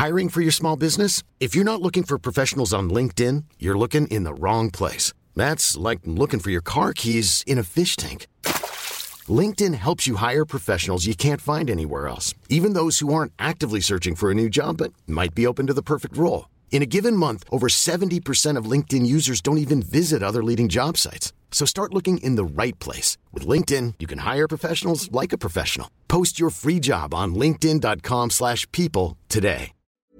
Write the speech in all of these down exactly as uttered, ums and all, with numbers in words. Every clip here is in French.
Hiring for your small business? If you're not looking for professionals on LinkedIn, you're looking in the wrong place. That's like looking for your car keys in a fish tank. LinkedIn helps you hire professionals you can't find anywhere else, even those who aren't actively searching for a new job but might be open to the perfect role. In a given month, over seventy percent of LinkedIn users don't even visit other leading job sites. So start looking in the right place. With LinkedIn, you can hire professionals like a professional. Post your free job on linkedin dot com slash people today.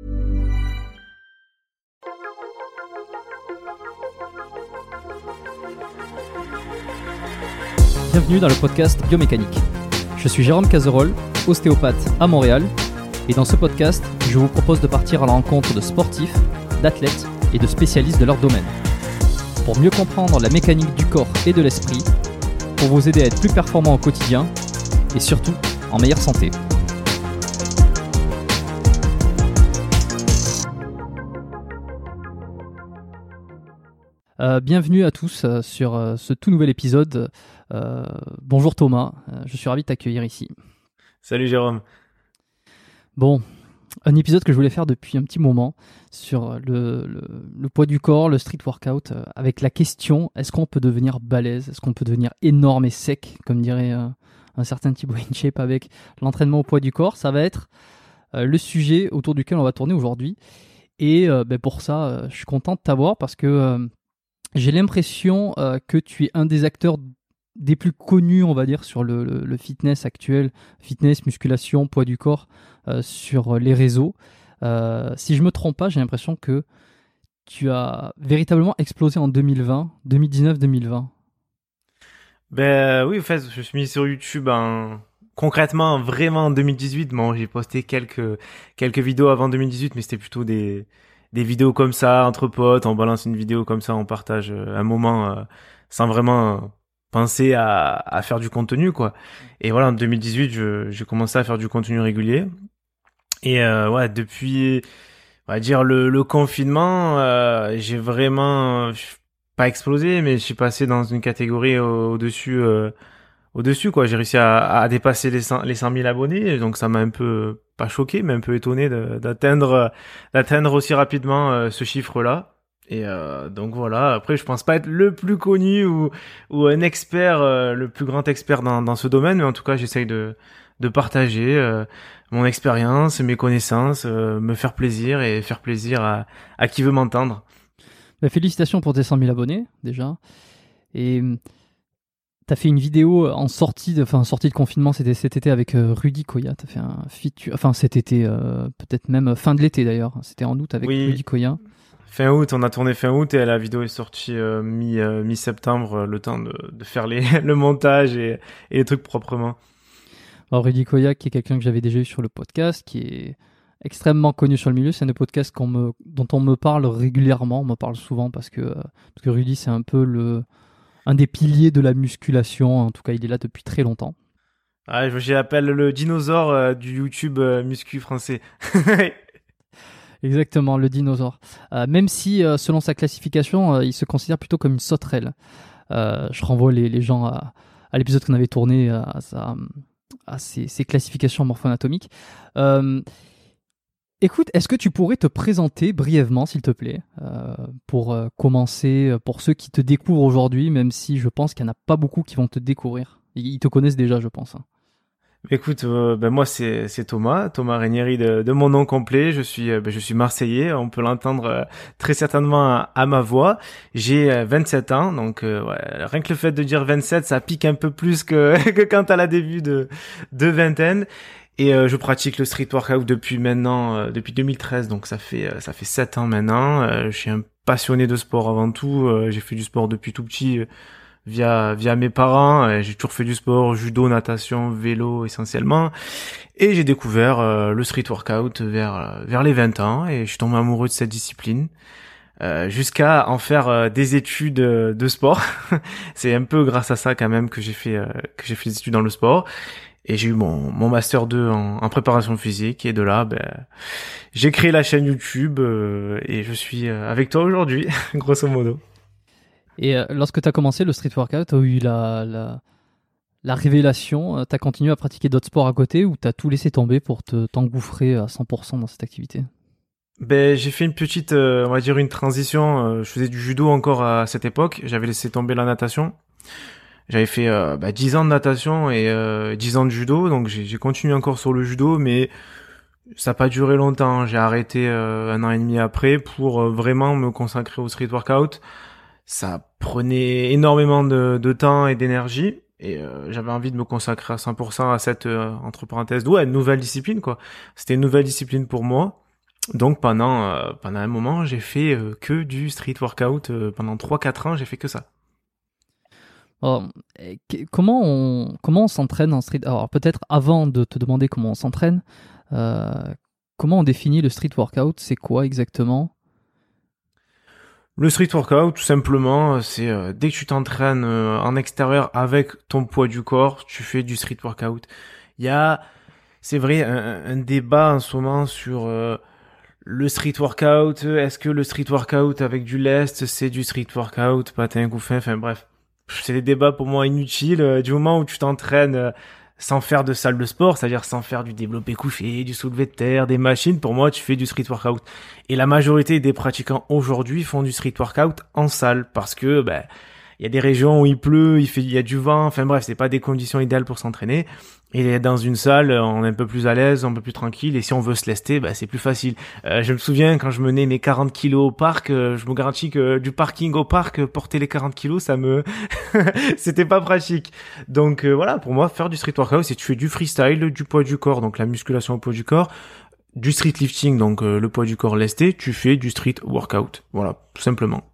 Bienvenue dans le podcast Biomécanique. Je suis Jérôme Cazerolle, ostéopathe à Montréal, et dans ce podcast, je vous propose de partir à la rencontre de sportifs, d'athlètes et de spécialistes de leur domaine. Pour mieux comprendre la mécanique du corps et de l'esprit, pour vous aider à être plus performant au quotidien et surtout en meilleure santé. Euh, bienvenue à tous euh, sur euh, ce tout nouvel épisode. Euh, bonjour Thomas, euh, je suis ravi de t'accueillir ici. Salut Jérôme. Bon, un épisode que je voulais faire depuis un petit moment sur le, le, le poids du corps, le street workout, euh, avec la question, est-ce qu'on peut devenir balèze, est-ce qu'on peut devenir énorme et sec, comme dirait euh, un certain Thibaut InShape avec l'entraînement au poids du corps. Ça va être euh, le sujet autour duquel on va tourner aujourd'hui. Et euh, ben pour ça, euh, je suis content de t'avoir parce que euh, j'ai l'impression euh, que tu es un des acteurs des plus connus, on va dire, sur le, le, le fitness actuel, fitness, musculation, poids du corps, euh, sur les réseaux. Euh, si je ne me trompe pas, j'ai l'impression que tu as véritablement explosé en deux mille vingt, deux mille dix-neuf deux mille vingt. Ben oui, en fait, je suis mis sur YouTube en... concrètement, vraiment en deux mille dix-huit. Bon, j'ai posté quelques quelques vidéos avant deux mille dix-huit, mais c'était plutôt des des vidéos comme ça, entre potes, on balance une vidéo comme ça, on partage un moment euh, sans vraiment... Euh, penser à, à faire du contenu, quoi. Et voilà, en deux mille dix-huit, je, j'ai commencé à faire du contenu régulier. Et euh, ouais, depuis, on va dire, le, le confinement, euh, j'ai vraiment, euh, pas explosé, mais je suis passé dans une catégorie au, au-dessus, euh, au-dessus, quoi. J'ai réussi à, à dépasser les cent, les cent mille abonnés, donc ça m'a un peu, pas choqué, mais un peu étonné de, d'atteindre, d'atteindre aussi rapidement euh, ce chiffre-là. Et euh, donc voilà, après je pense pas être le plus connu ou ou un expert, euh, le plus grand expert dans dans ce domaine, mais en tout cas j'essaye de de partager euh, mon expérience, mes connaissances, euh, me faire plaisir et faire plaisir à à qui veut m'entendre. Bah, félicitations pour tes cent mille abonnés déjà. Et t'as fait une vidéo en sortie de, enfin en sortie de confinement, c'était cet été avec euh, Rudy Koya. T'as fait un feat, enfin cet été, euh, peut-être même fin de l'été d'ailleurs. C'était en août avec oui. Rudy Koya. Fin août, on a tourné fin août et la vidéo est sortie euh, mi euh, mi-septembre, euh, le temps de de faire les le montage et et les trucs proprement. Alors Rudy Koya, qui est quelqu'un que j'avais déjà eu sur le podcast, qui est extrêmement connu sur le milieu, c'est un des podcasts qu'on me dont on me parle régulièrement, on me parle souvent parce que euh, parce que Rudy c'est un peu le un des piliers de la musculation, en tout cas il est là depuis très longtemps. Ah, je l'appelle le dinosaure euh, du YouTube euh, muscu français. Exactement, le dinosaure. Euh, même si, euh, selon sa classification, euh, il se considère plutôt comme une sauterelle. Euh, je renvoie les, les gens à, à l'épisode qu'on avait tourné, à, à, à ses, ses classifications morpho-anatomiques. Euh, écoute, est-ce que tu pourrais te présenter brièvement, s'il te plaît, euh, pour euh, commencer, pour ceux qui te découvrent aujourd'hui, même si je pense qu'il n'y en a pas beaucoup qui vont te découvrir. Ils te connaissent déjà, je pense. Hein. Écoute, euh, ben moi c'est c'est Thomas, Thomas Ranieri de, de mon nom complet. Je suis euh, ben je suis marseillais. On peut l'entendre euh, très certainement à, à ma voix. J'ai euh, vingt-sept ans, donc euh, ouais, rien que le fait de dire vingt-sept, ça pique un peu plus que que quand à la début de de vingtaine. Et euh, je pratique le street workout depuis maintenant euh, depuis deux mille treize, donc ça fait euh, ça fait sept ans maintenant. Euh, je suis un passionné de sport avant tout. Euh, j'ai fait du sport depuis tout petit. Euh, via via mes parents, euh, j'ai toujours fait du sport, judo, natation, vélo essentiellement, et j'ai découvert euh, le street workout vers euh, vers les vingt ans et je suis tombé amoureux de cette discipline euh, jusqu'à en faire euh, des études euh, de sport. C'est un peu grâce à ça quand même que j'ai fait euh, que j'ai fait des études dans le sport. Et j'ai eu mon, mon master deux en, en préparation physique, et de là, ben, j'ai créé la chaîne YouTube euh, et je suis euh, avec toi aujourd'hui, grosso modo. Et euh, lorsque tu as commencé le street workout, tu as eu la, la, la révélation, tu as continué à pratiquer d'autres sports à côté ou tu as tout laissé tomber pour te, t'engouffrer à cent pour cent dans cette activité? Ben, j'ai fait une petite, euh, on va dire une transition. Euh, je faisais du judo encore à cette époque. J'avais laissé tomber la natation. J'avais fait euh, bah, dix ans de natation et euh, dix ans de judo. Donc j'ai, j'ai continué encore sur le judo, mais ça n'a pas duré longtemps. J'ai arrêté euh, un an et demi après pour euh, vraiment me consacrer au street workout. Ça prenait énormément de, de temps et d'énergie. Et euh, j'avais envie de me consacrer à cent pour cent à cette, euh, entre parenthèses, ouais, nouvelle discipline, quoi. C'était une nouvelle discipline pour moi. Donc pendant euh, pendant un moment, j'ai fait euh, que du street workout. Euh, pendant trois quatre ans, j'ai fait que ça. Alors, eh, que- comment on, comment on s'entraîne en street? Alors, peut-être avant de te demander comment on s'entraîne, euh, comment on définit le street workout? C'est quoi exactement? Le street workout, tout simplement, euh, c'est euh, dès que tu t'entraînes euh, en extérieur avec ton poids du corps, tu fais du street workout. Il y a, c'est vrai, un, un débat en ce moment sur euh, le street workout. Est-ce que le street workout avec du lest, c'est du street workout, patin, couffin, enfin bref. C'est des débats pour moi inutiles. euh, Du moment où tu t'entraînes euh, sans faire de salle de sport, c'est-à-dire sans faire du développé couché, du soulevé de terre, des machines, pour moi, tu fais du street workout. Et la majorité des pratiquants aujourd'hui font du street workout en salle parce que, ben, il y a des régions où il pleut, il fait, il y a du vent, enfin bref, c'est pas des conditions idéales pour s'entraîner. Et dans une salle, on est un peu plus à l'aise, un peu plus tranquille, et si on veut se lester, bah, c'est plus facile. Euh, je me souviens, quand je menais mes quarante kilos au parc, euh, je me garantis que du parking au parc, euh, porter les quarante kilos, ça me... c'était pas pratique. Donc euh, voilà, pour moi, faire du street workout, c'est tu fais du freestyle, du poids du corps, donc la musculation au poids du corps, du street lifting, donc euh, le poids du corps lesté, tu fais du street workout. Voilà, tout simplement.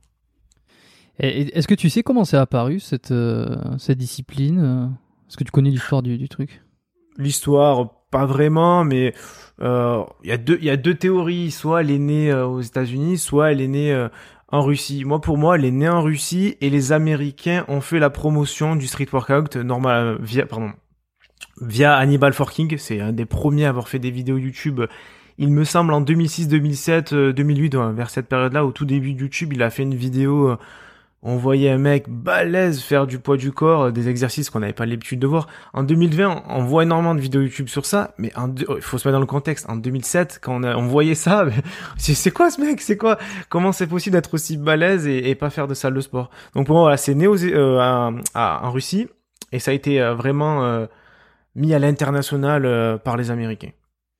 Et- et est-ce que tu sais comment c'est apparu cette, euh, cette discipline? euh Est-ce que tu connais l'histoire du, du truc? L'histoire, pas vraiment, mais euh, il y a deux, il y a deux théories. Soit elle est née euh, aux États-Unis, soit elle est née euh, en Russie. Moi, pour moi, elle est née en Russie et les Américains ont fait la promotion du street workout normal euh, via, pardon, via Hannibal Forking. C'est un des premiers à avoir fait des vidéos YouTube. Il me semble en deux mille six, deux mille sept, euh, deux mille huit, ouais, vers cette période-là, au tout début de YouTube, il a fait une vidéo. euh, On voyait un mec balèze faire du poids du corps, euh, des exercices qu'on n'avait pas l'habitude de voir. En deux mille vingt, on on voit énormément de vidéos YouTube sur ça, mais en deux- il faut se mettre dans le contexte. En deux mille sept, quand on, a- on voyait ça, mais c'est c'est quoi ce mec? C'est quoi? Comment c'est possible d'être aussi balèze et, et pas faire de salle de sport? Donc pour moi, voilà, c'est né aux- euh, à- à- en Russie et ça a été euh, vraiment euh, mis à l'international euh, par les Américains.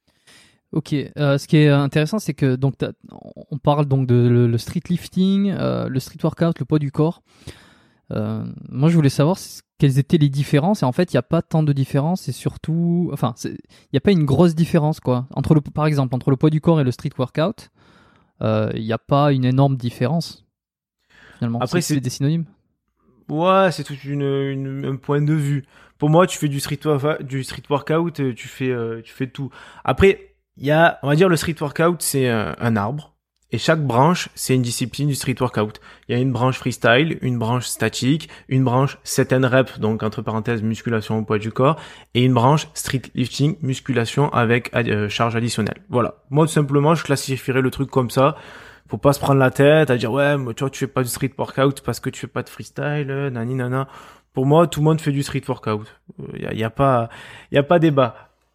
Ok, euh, ce qui est intéressant, c'est que donc t'as- on parle donc de le, le street lifting, euh, le street workout, le poids du corps. Euh, moi, je voulais savoir c- quelles étaient les différences. Et en fait, il n'y a pas tant de différences. Et surtout, enfin, c'est- il n'y a pas une grosse différence, quoi. Entre le, par exemple, entre le poids du corps et le street workout, euh, il n'y a pas une énorme différence. Finalement, Après, c'est c'est c'est des synonymes. ouais, c'est tout une, une- un point de vue. Pour moi, tu fais du street, wa- du street workout, euh, tu fais, euh, tu fais tout. Après, il y a, on va dire, le street workout, c'est un, un arbre. Et chaque branche, c'est une discipline du street workout. Il y a une branche freestyle, une branche statique, une branche set and rep, donc entre parenthèses, musculation au poids du corps, et une branche street lifting, musculation avec euh, charge additionnelle. Voilà. Moi, tout simplement, je classifierais le truc comme ça. Faut pas se prendre la tête à dire ouais, mais tu vois, tu fais pas du street workout parce que tu fais pas de freestyle, euh, nani nana. Pour moi, tout le monde fait du street workout. Il y a, y a pas, y a pas débat.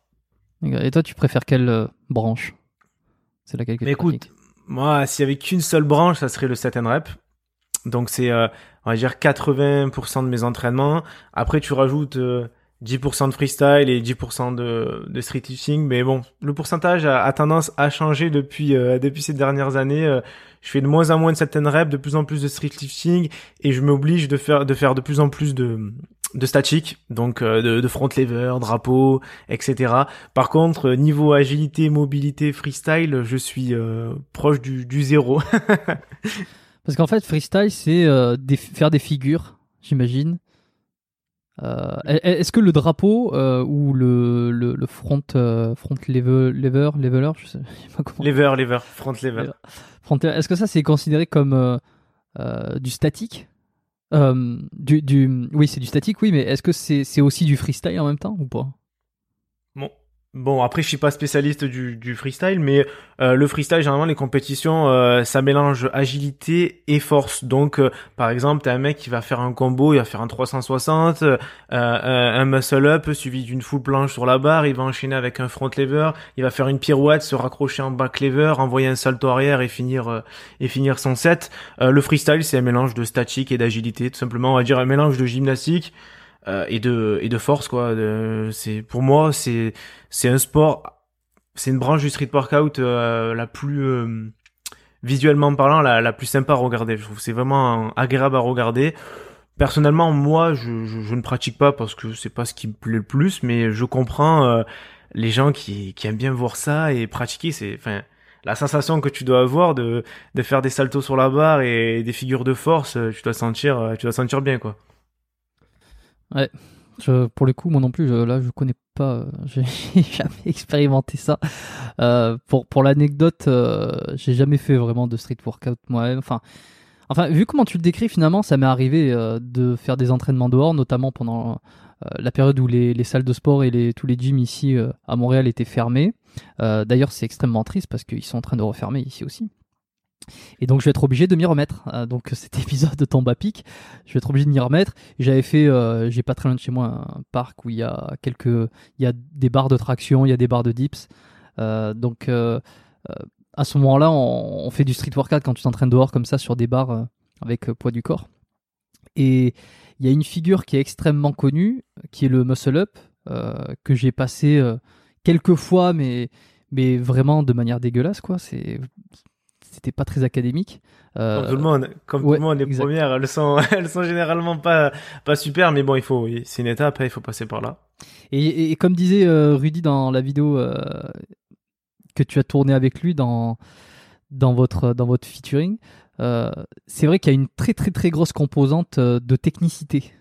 Et toi, tu préfères quelle euh, branche? C'est laquelle que Mais tu écoute, pratiques? moi, s'il y avait qu'une seule branche, ça serait le set and rep. Donc c'est, euh, on va dire quatre-vingts pour cent de mes entraînements. Après, tu rajoutes euh, dix pour cent de freestyle et dix pour cent de, de street lifting. Mais bon, le pourcentage a, a tendance à changer depuis euh, depuis ces dernières années. Euh, je fais de moins en moins de set and rep, de plus en plus de street lifting, et je m'oblige de faire de faire de plus en plus de de statique, donc euh, de, de front lever, drapeau, et cetera. Par contre, euh, niveau agilité, mobilité, freestyle, je suis euh, proche du, du zéro. Parce qu'en fait, freestyle, c'est euh, des- faire des figures, j'imagine. Euh, est-ce que le drapeau euh, ou le, le, le front, euh, front lever, lever, leveler, je sais, je sais pas comment. Lever, lever, front lever. Front lever, est-ce que ça c'est considéré comme euh, euh, du statique? Euh, du, du, oui, c'est du statique, oui, mais est-ce que c'est c'est aussi du freestyle en même temps ou pas? Bon, Bon, après, je suis pas spécialiste du, du freestyle, mais euh, le freestyle, généralement, les compétitions, euh, ça mélange agilité et force. Donc, euh, par exemple, t'as un mec qui va faire un combo, il va faire un trois cent soixante, euh, un, un muscle-up suivi d'une full planche sur la barre, il va enchaîner avec un front lever, il va faire une pirouette, se raccrocher en back lever, envoyer un salto arrière et finir euh, et finir son set. Euh, le freestyle, c'est un mélange de statique et d'agilité, tout simplement. On va dire un mélange de gymnastique euh, et de et de force, quoi. De, c'est pour moi, c'est c'est un sport, c'est une branche du street workout euh, la plus euh, visuellement parlant, la, la plus sympa à regarder. Je trouve que c'est vraiment agréable à regarder. Personnellement, moi, je, je, je ne pratique pas parce que c'est pas ce qui me plaît le plus, mais je comprends euh, les gens qui, qui aiment bien voir ça et pratiquer. C'est, enfin, la sensation que tu dois avoir de, de faire des saltos sur la barre et des figures de force, tu dois sentir, tu dois sentir bien, quoi. Ouais. Je, pour le coup, moi non plus, je, là, je connais pas, euh, j'ai jamais expérimenté ça. Euh, pour pour l'anecdote, euh, j'ai jamais fait vraiment de street workout moi-même. Enfin, enfin, vu comment tu le décris, finalement, ça m'est arrivé euh, de faire des entraînements dehors, notamment pendant euh, la période où les, les salles de sport et les, tous les gyms ici euh, à Montréal étaient fermés. Euh, d'ailleurs, c'est extrêmement triste parce qu'ils sont en train de refermer ici aussi. Et donc je vais être obligé de m'y remettre. Euh, donc cet épisode de tombe à pic, je vais être obligé de m'y remettre. J'avais fait, euh, j'ai pas très loin de chez moi un parc où il y a quelques, il y a des barres de traction, il y a des barres de dips. Euh, donc euh, euh, à ce moment-là, on, on fait du street workout quand tu t'entraînes dehors comme ça sur des barres euh, avec euh, poids du corps. Et il y a une figure qui est extrêmement connue, qui est le muscle up, euh, que j'ai passé euh, quelques fois, mais mais vraiment de manière dégueulasse, quoi. C'est C'était pas très académique. Euh, Comme tout le monde, comme ouais, tout le monde, les exact. premières, elles sont, elles sont généralement pas, pas super, mais bon, il faut, c'est une étape, il faut passer par là. Et, et, et comme disait euh, Rudy dans la vidéo euh, que tu as tournée avec lui dans, dans, votre, dans votre featuring, euh, c'est vrai qu'il y a une très très très grosse composante euh, de technicité.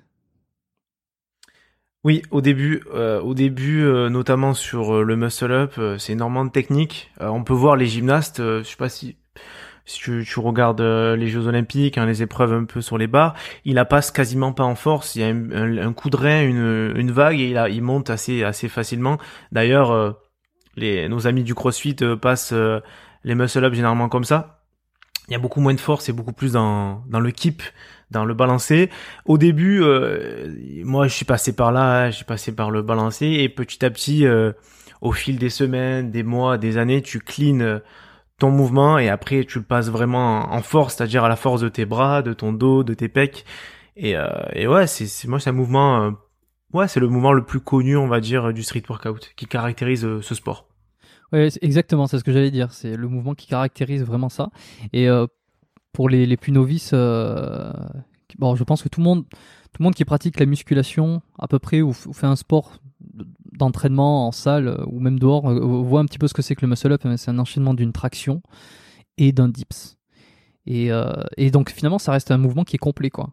Oui, au début, euh, au début, euh, notamment sur euh, le muscle up, euh, c'est énormément de technique. Euh, on peut voir les gymnastes, euh, je sais pas si si tu, tu regardes euh, les Jeux Olympiques, hein, les épreuves un peu sur les barres, il la passe quasiment pas en force. Il y a un, un, un coup de rein, une, une vague et il, a, il monte assez assez facilement. D'ailleurs, euh, les nos amis du CrossFit euh, passent euh, les muscle up généralement comme ça. Il y a beaucoup moins de force et beaucoup plus dans dans le keep, dans le balancer. Au début, euh, moi je suis passé par là, j'ai passé par le balancer et petit à petit, euh, au fil des semaines, des mois, des années, tu cleans ton mouvement et après tu le passes vraiment en force, c'est-à-dire à la force de tes bras, de ton dos, de tes pecs. Et, euh, et ouais, c'est, c'est moi c'est un mouvement, euh, ouais c'est le mouvement le plus connu, on va dire, du street workout qui caractérise euh, ce sport. Ouais, c'est exactement, c'est ce que j'allais dire. C'est le mouvement qui caractérise vraiment ça. Et euh, pour les, les plus novices, euh, bon, je pense que tout le monde, tout le monde qui pratique la musculation à peu près ou, f- ou fait un sport d'entraînement en salle euh, ou même dehors euh, voit un petit peu ce que c'est que le muscle up. C'est un enchaînement d'une traction et d'un dips. Et, euh, et donc finalement, ça reste un mouvement qui est complet, quoi.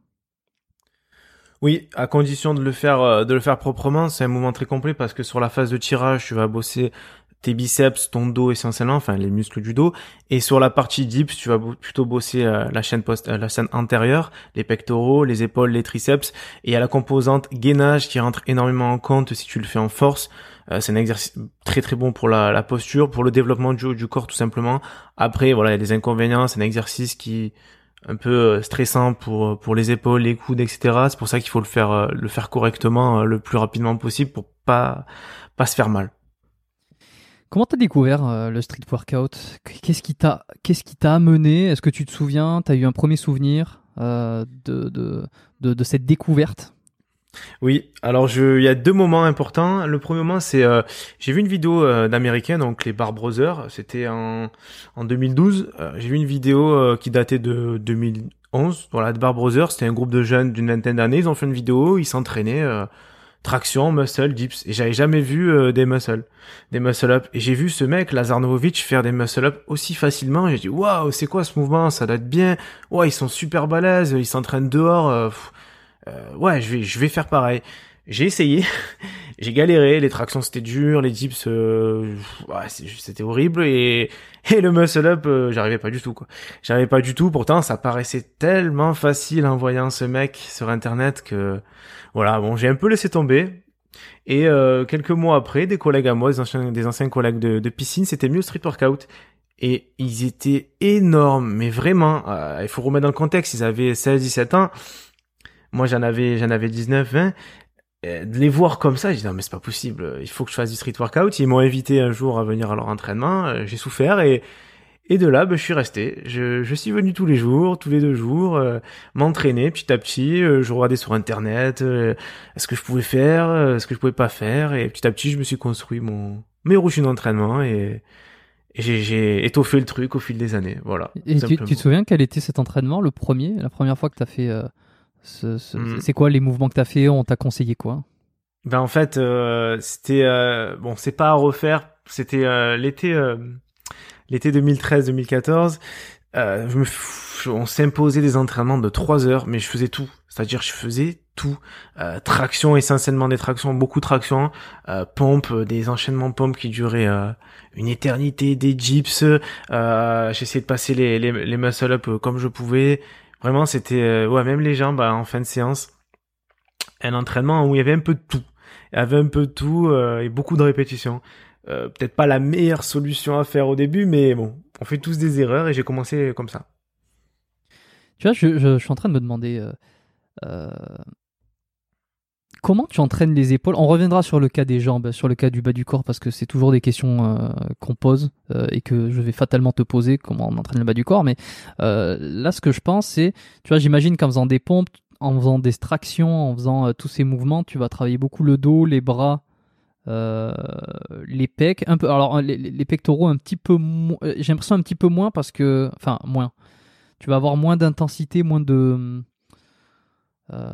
Oui, à condition de le faire, euh, de le faire proprement, c'est un mouvement très complet parce que sur la phase de tirage, tu vas bosser tes biceps, ton dos essentiellement, enfin les muscles du dos, et sur la partie dips, tu vas bo- plutôt bosser euh, la chaîne post, euh, la chaîne antérieure, les pectoraux, les épaules, les triceps, et il y a la composante gainage qui rentre énormément en compte si tu le fais en force. Euh, c'est un exercice très très bon pour la, la posture, pour le développement du haut du corps tout simplement. Après, voilà, il y a des inconvénients, c'est un exercice qui un peu euh, stressant pour pour les épaules, les coudes, et cetera. C'est pour ça qu'il faut le faire euh, le faire correctement euh, le plus rapidement possible pour pas pas se faire mal. Comment t'as découvert euh, le street workout? Qu'est-ce qui t'a, qu'est-ce qui t'a amené? Est-ce que tu te souviens? T'as eu un premier souvenir euh, de, de, de, de cette découverte? Oui, alors je, il y a deux moments importants. Le premier moment, c'est euh, j'ai vu une vidéo euh, d'Américains, donc les Bar Brothers. C'était en en deux mille douze. Euh, j'ai vu une vidéo euh, qui datait de deux mille onze. Voilà, de Bar Brothers. C'était un groupe de jeunes d'une vingtaine d'années. Ils ont fait une vidéo. Ils s'entraînaient euh, traction, muscle, dips. Et j'avais jamais vu euh, des muscle, des muscle up. Et j'ai vu ce mec, Lazarnovic, faire des muscle up aussi facilement. J'ai dit waouh, c'est quoi ce mouvement? Ça date bien. Ouais, ils sont super balèzes. Ils s'entraînent dehors. Euh, pff, euh, ouais, je vais, je vais faire pareil. J'ai essayé, j'ai galéré, les tractions c'était dur, les dips, euh, ouais, c'était horrible et, et le muscle up, euh, j'arrivais pas du tout quoi. J'arrivais pas du tout, pourtant ça paraissait tellement facile en voyant ce mec sur internet que, voilà, bon j'ai un peu laissé tomber. Et euh, quelques mois après, des collègues à moi, des anciens, des anciens collègues de, de piscine, s'étaient mis au street workout. Et ils étaient énormes, mais vraiment, euh, il faut remettre dans le contexte, ils avaient seize dix-sept ans. Moi, j'en avais, j'en avais dix-neuf vingt. Euh, de les voir comme ça, j'ai dit non mais c'est pas possible, il faut que je fasse du street workout. Ils m'ont invité un jour à venir à leur entraînement, euh, j'ai souffert et et de là, ben, je suis resté. Je, je suis venu tous les jours, tous les deux jours, euh, m'entraîner petit à petit. Euh, je regardais sur Internet euh, ce que je pouvais faire, euh, ce que je pouvais pas faire. Et petit à petit, je me suis construit mon mes routines d'entraînement et, et j'ai, j'ai étoffé le truc au fil des années. Voilà. Et tu, tu te souviens quel était cet entraînement, le premier, la première fois que tu as fait euh, ce, ce, mm. C'est quoi les mouvements que tu as fait? On t'a conseillé quoi? Ben en fait, euh, c'était... Euh, bon, c'est pas à refaire. C'était euh, l'été... Euh, L'été deux mille treize deux mille quatorze, euh, je me f... on s'imposait des entraînements de trois heures, mais je faisais tout. C'est-à-dire, je faisais tout. Euh, traction, essentiellement des tractions, beaucoup de tractions, euh, pompes, des enchaînements pompes qui duraient euh, une éternité, des dips. Euh, j'essayais de passer les, les, les muscle-up comme je pouvais. Vraiment, c'était... Euh, ouais, même les jambes bah, en fin de séance. Un entraînement où il y avait un peu de tout. Il y avait un peu de tout euh, et beaucoup de répétitions. Euh, peut-être pas la meilleure solution à faire au début, mais bon, on fait tous des erreurs et j'ai commencé comme ça. Tu vois, je, je, je suis en train de me demander euh, euh, comment tu entraînes les épaules. On reviendra sur le cas des jambes, sur le cas du bas du corps, parce que c'est toujours des questions euh, qu'on pose euh, et que je vais fatalement te poser, comment on entraîne le bas du corps. Mais euh, là, ce que je pense, c'est, tu vois, j'imagine qu'en faisant des pompes, en faisant des tractions, en faisant euh, tous ces mouvements, tu vas travailler beaucoup le dos, les bras, Euh, les pecs, un peu. Alors les, les pectoraux un petit peu moins. J'ai l'impression un petit peu moins parce que, enfin moins. Tu vas avoir moins d'intensité, moins de, euh,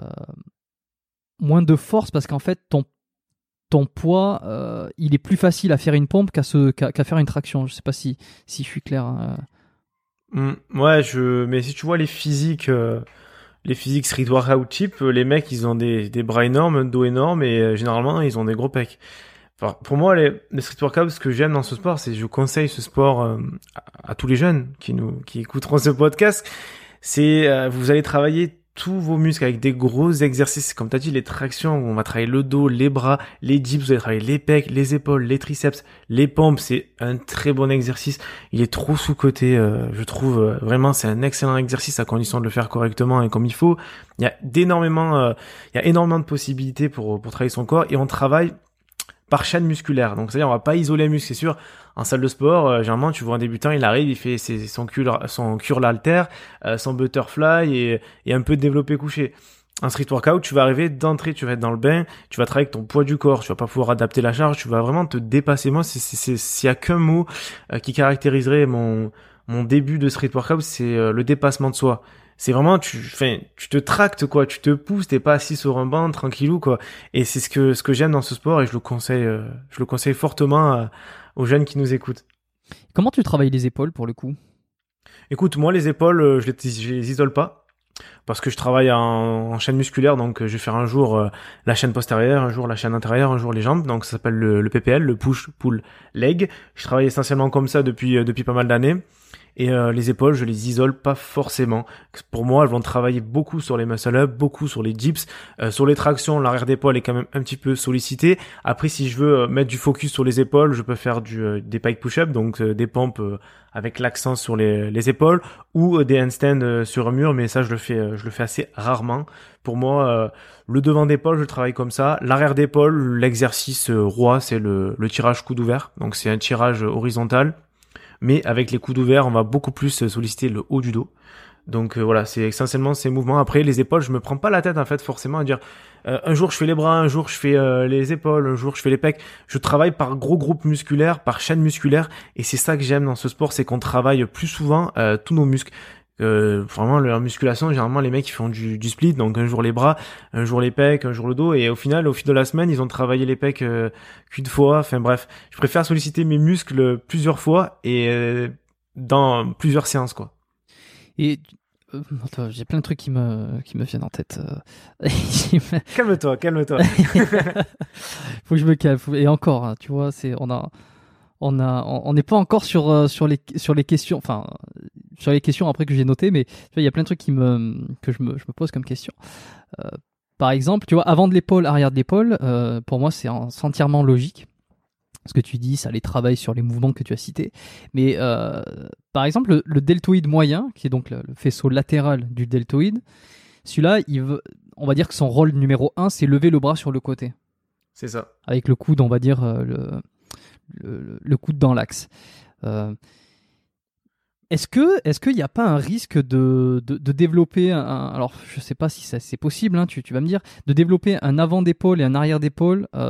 moins de force parce qu'en fait ton ton poids, euh, il est plus facile à faire une pompe qu'à se qu'à, qu'à faire une traction. Je sais pas si si je suis clair. Hein. Mmh, ouais, je. Mais si tu vois les physiques. Euh... Les physiques street workout type, les mecs, ils ont des, des bras énormes, un dos énorme et euh, généralement, ils ont des gros pecs. Enfin, pour moi, les, les street workout, ce que j'aime dans ce sport, c'est je conseille ce sport euh, à, à tous les jeunes qui nous qui écouteront ce podcast. C'est euh, vous allez travailler tous vos muscles avec des gros exercices, comme tu as dit, les tractions, où on va travailler le dos, les bras, les dips, vous allez travailler les pecs, les épaules, les triceps, les pompes, c'est un très bon exercice. Il est trop sous-coté, euh, je trouve, euh, vraiment, c'est un excellent exercice à condition de le faire correctement et comme il faut. Il y a d'énormément, euh, il y a énormément de possibilités pour, pour travailler son corps et on travaille par chaîne musculaire. Donc, c'est-à-dire, on va pas isoler un muscle, c'est sûr. En salle de sport, euh, généralement, tu vois un débutant, il arrive, il fait ses, son curl, son curl halter, euh, son butterfly et, et un peu de développé couché. En street workout, tu vas arriver d'entrée, tu vas être dans le bain, tu vas travailler avec ton poids du corps, tu vas pas pouvoir adapter la charge, tu vas vraiment te dépasser. Moi, c'est, c'est, c'est, s'il y a qu'un mot euh, qui caractériserait mon, mon début de street workout, c'est euh, le dépassement de soi. C'est vraiment, tu, enfin, tu te tractes, quoi, tu te pousses, t'es pas assis sur un banc, tranquillou, quoi. Et c'est ce que, ce que j'aime dans ce sport et je le conseille, euh, je le conseille fortement à, aux jeunes qui nous écoutent. Comment tu travailles les épaules pour le coup? Écoute, moi, les épaules, euh, je les, je les isole pas. Parce que je travaille en, en chaîne musculaire, donc euh, je vais faire un jour euh, la chaîne postérieure, un jour la chaîne intérieure, un jour les jambes. Donc ça s'appelle le, le P P L, le push, pull, leg. Je travaille essentiellement comme ça depuis, euh, depuis pas mal d'années. Et euh, les épaules, je les isole pas forcément. Pour moi, elles vont travailler beaucoup sur les muscle-up, beaucoup sur les dips, euh, sur les tractions. L'arrière d'épaule est quand même un petit peu sollicité. Après, si je veux euh, mettre du focus sur les épaules, je peux faire du euh, des pike push-up, donc euh, des pompes euh, avec l'accent sur les, les épaules, ou euh, des handstands euh, sur un mur. Mais ça, je le fais, euh, je le fais assez rarement. Pour moi, euh, le devant d'épaule, je travaille comme ça. L'arrière d'épaule, l'exercice euh, roi, c'est le, le tirage coude ouvert. Donc c'est un tirage horizontal. Mais avec les coudes ouverts, on va beaucoup plus solliciter le haut du dos. Donc euh, voilà, c'est essentiellement ces mouvements. Après, les épaules, je me prends pas la tête en fait forcément à dire euh, un jour je fais les bras, un jour je fais euh, les épaules, un jour je fais les pecs. Je travaille par gros groupes musculaires, par chaîne musculaire. Et c'est ça que j'aime dans ce sport, c'est qu'on travaille plus souvent euh, tous nos muscles. Euh, vraiment leur musculation, généralement les mecs ils font du, du split, donc un jour les bras, un jour les pecs, un jour le dos, et au final au fil de la semaine ils ont travaillé les pecs euh, qu'une fois. Enfin bref, je préfère solliciter mes muscles plusieurs fois et euh, dans plusieurs séances quoi. Et euh, attends, j'ai plein de trucs qui me qui me viennent en tête. calme-toi, calme-toi. Faut que je me calme. Et encore, hein, tu vois, c'est on a on a on n'est pas encore sur euh, sur les sur les questions. Enfin. Sur les questions après que j'ai notées, mais tu vois, il y a plein de trucs qui me, que je me, je me pose comme question. Euh, par exemple, tu vois, avant de l'épaule, arrière de l'épaule, euh, pour moi, c'est, en, c'est entièrement logique. Ce que tu dis, ça les travaille sur les mouvements que tu as cités. Mais euh, par exemple, le, le deltoïde moyen, qui est donc le, le faisceau latéral du deltoïde, celui-là, il veut, on va dire que son rôle numéro un, c'est lever le bras sur le côté. C'est ça. Avec le coude, on va dire, euh, le, le, le coude dans l'axe. Euh, Est-ce que, est-ce qu'il n'y a pas un risque de, de, de développer un, alors je ne sais pas si ça, c'est possible, hein, tu, tu vas me dire, de développer un avant d'épaule et un arrière d'épaule euh,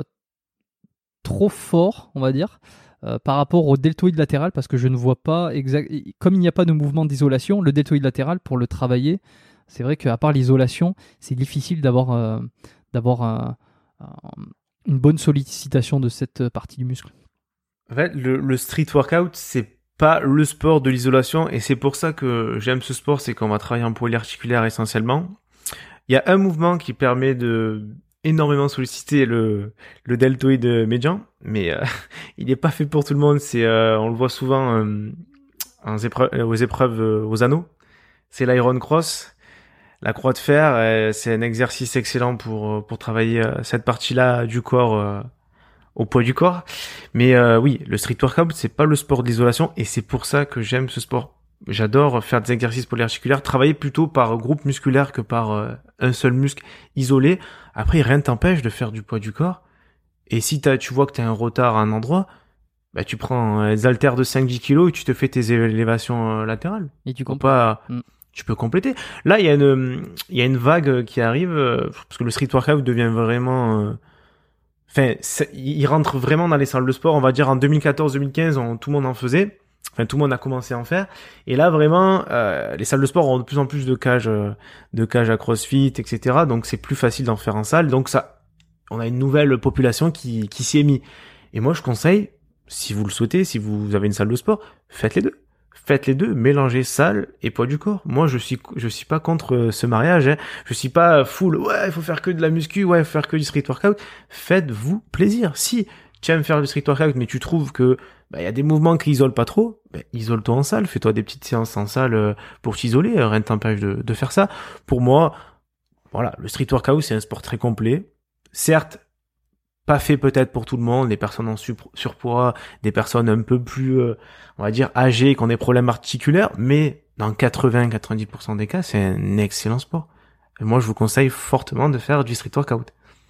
trop fort, on va dire, euh, par rapport au deltoïde latéral, parce que je ne vois pas exact, comme il n'y a pas de mouvement d'isolation, le deltoïde latéral pour le travailler, c'est vrai qu'à part l'isolation, c'est difficile d'avoir, euh, d'avoir un, un, une bonne sollicitation de cette partie du muscle. En fait, le, le street workout, c'est pas le sport de l'isolation, et c'est pour ça que j'aime ce sport, c'est qu'on va travailler en polyarticulaire essentiellement. Il y a un mouvement qui permet de énormément solliciter le, le deltoïde médian, mais euh, il n'est pas fait pour tout le monde. C'est, euh, on le voit souvent euh, en épreuve, aux épreuves euh, aux anneaux. C'est l'Iron Cross. La croix de fer, euh, c'est un exercice excellent pour, pour travailler euh, cette partie-là du corps euh, au poids du corps. Mais euh, oui, le street workout, c'est pas le sport d'isolation, et c'est pour ça que j'aime ce sport. J'adore faire des exercices polyarticulaires, travailler plutôt par groupe musculaire que par euh, un seul muscle isolé. Après, rien ne t'empêche de faire du poids du corps. Et si t'as, tu vois que tu as un retard à un endroit, bah, tu prends euh, des haltères de cinq à dix kilos et tu te fais tes élévations euh, latérales. Et tu comprends pas, mm. Tu peux compléter. Là, il y a une, il y a une vague qui arrive, euh, parce que le street workout devient vraiment... Euh, Enfin, il rentre vraiment dans les salles de sport. On va dire en deux mille quatorze deux mille quinze, on, tout le monde en faisait. Enfin, tout le monde a commencé à en faire. Et là, vraiment, euh, les salles de sport ont de plus en plus de cages, euh, de cages à CrossFit, et cetera. Donc, c'est plus facile d'en faire en salle. Donc, ça, on a une nouvelle population qui, qui s'y est mis. Et moi, je conseille, si vous le souhaitez, si vous avez une salle de sport, faites les deux. Faites les deux, mélangez salle et poids du corps. Moi, je suis, je suis pas contre ce mariage, hein. Je suis pas full, ouais, il faut faire que de la muscu, ouais, il faut faire que du street workout. Faites-vous plaisir. Si tu aimes faire du street workout, mais tu trouves que, bah, y a des mouvements qui isolent pas trop, bah, isole-toi en salle, fais-toi des petites séances en salle pour t'isoler, rien ne t'empêche de, de faire ça. Pour moi, voilà, le street workout, c'est un sport très complet. Certes, pas fait peut-être pour tout le monde, des personnes en surpoids, des personnes un peu plus, euh, on va dire, âgées, qui ont des problèmes articulaires, mais dans quatre-vingts à quatre-vingt-dix pour cent des cas, c'est un excellent sport. Et moi, je vous conseille fortement de faire du street workout.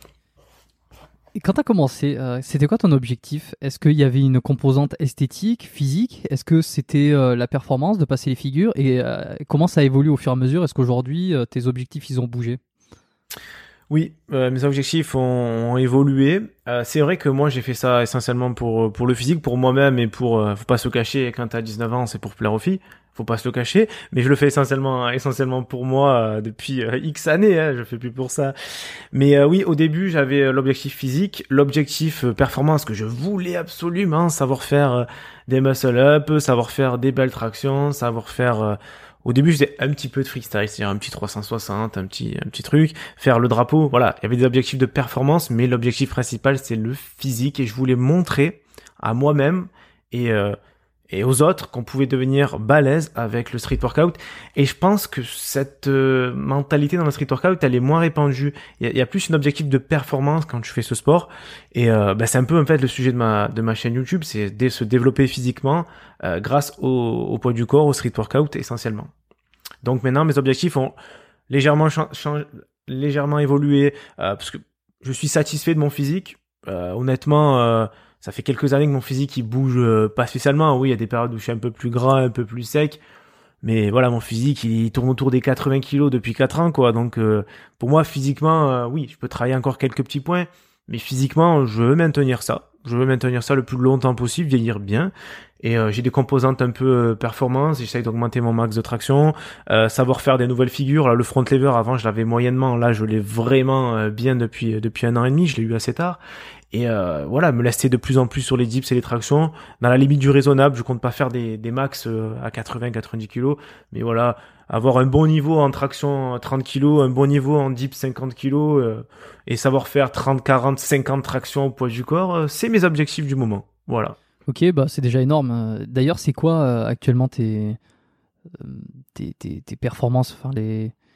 Et quand tu as commencé, euh, c'était quoi ton objectif ? Est-ce qu'il y avait une composante esthétique, physique ? Est-ce que c'était euh, la performance de passer les figures ? Et euh, comment ça évolue au fur et à mesure ? Est-ce qu'aujourd'hui, euh, tes objectifs, ils ont bougé ? Oui, euh, mes objectifs ont, ont évolué. Euh, c'est vrai que moi j'ai fait ça essentiellement pour pour le physique, pour moi-même et pour euh, faut pas se le cacher, quand t'as dix-neuf ans, c'est pour plaire aux filles. Faut pas se le cacher, mais je le fais essentiellement essentiellement pour moi euh, depuis euh, X années, hein, je fais plus pour ça. Mais euh, oui, au début, j'avais euh, l'objectif physique, l'objectif euh, performance que je voulais absolument, savoir faire euh, des muscle up, savoir faire des belles tractions, savoir faire euh, Au début, je faisais un petit peu de freestyle, c'est-à-dire un petit trois cent soixante, un petit, un petit truc, faire le drapeau, voilà. Il y avait des objectifs de performance, mais l'objectif principal, c'est le physique, et je voulais montrer à moi-même et, euh, et aux autres qu'on pouvait devenir balèze avec le street workout. Et je pense que cette euh, mentalité dans le street workout, elle est moins répandue. Il y a, il y a plus un objectif de performance quand tu fais ce sport. Et euh, bah, c'est un peu en fait le sujet de ma de ma chaîne YouTube, c'est de se développer physiquement euh, grâce au, au poids du corps, au street workout essentiellement. Donc maintenant, mes objectifs ont légèrement cha- cha- légèrement évolué euh, parce que je suis satisfait de mon physique. Euh, honnêtement. Euh, Ça fait quelques années que mon physique il bouge euh, pas spécialement. Oui, il y a des périodes où je suis un peu plus gras, un peu plus sec. Mais voilà, mon physique il tourne autour des quatre-vingts kilos depuis quatre ans, quoi. Donc euh, pour moi, physiquement, euh, oui, je peux travailler encore quelques petits points. Mais physiquement, je veux maintenir ça. Je veux maintenir ça le plus longtemps possible, vieillir bien. Et euh, j'ai des composantes un peu euh, performance. J'essaye d'augmenter mon max de traction, euh, savoir faire des nouvelles figures. Là, le front lever, avant, je l'avais moyennement. Là, je l'ai vraiment euh, bien depuis depuis un an et demi. Je l'ai eu assez tard. Et euh, voilà, me laisser de plus en plus sur les dips et les tractions, dans la limite du raisonnable. Je compte pas faire des, des max euh, à quatre-vingts à quatre-vingt-dix kilos, mais voilà, avoir un bon niveau en traction trente kilos, un bon niveau en dips cinquante kilos, euh, et savoir faire trente, quarante, cinquante tractions au poids du corps, euh, c'est mes objectifs du moment. Voilà. Ok, bah c'est déjà énorme. D'ailleurs, c'est quoi euh, actuellement tes, tes, tes, tes performances, enfin les,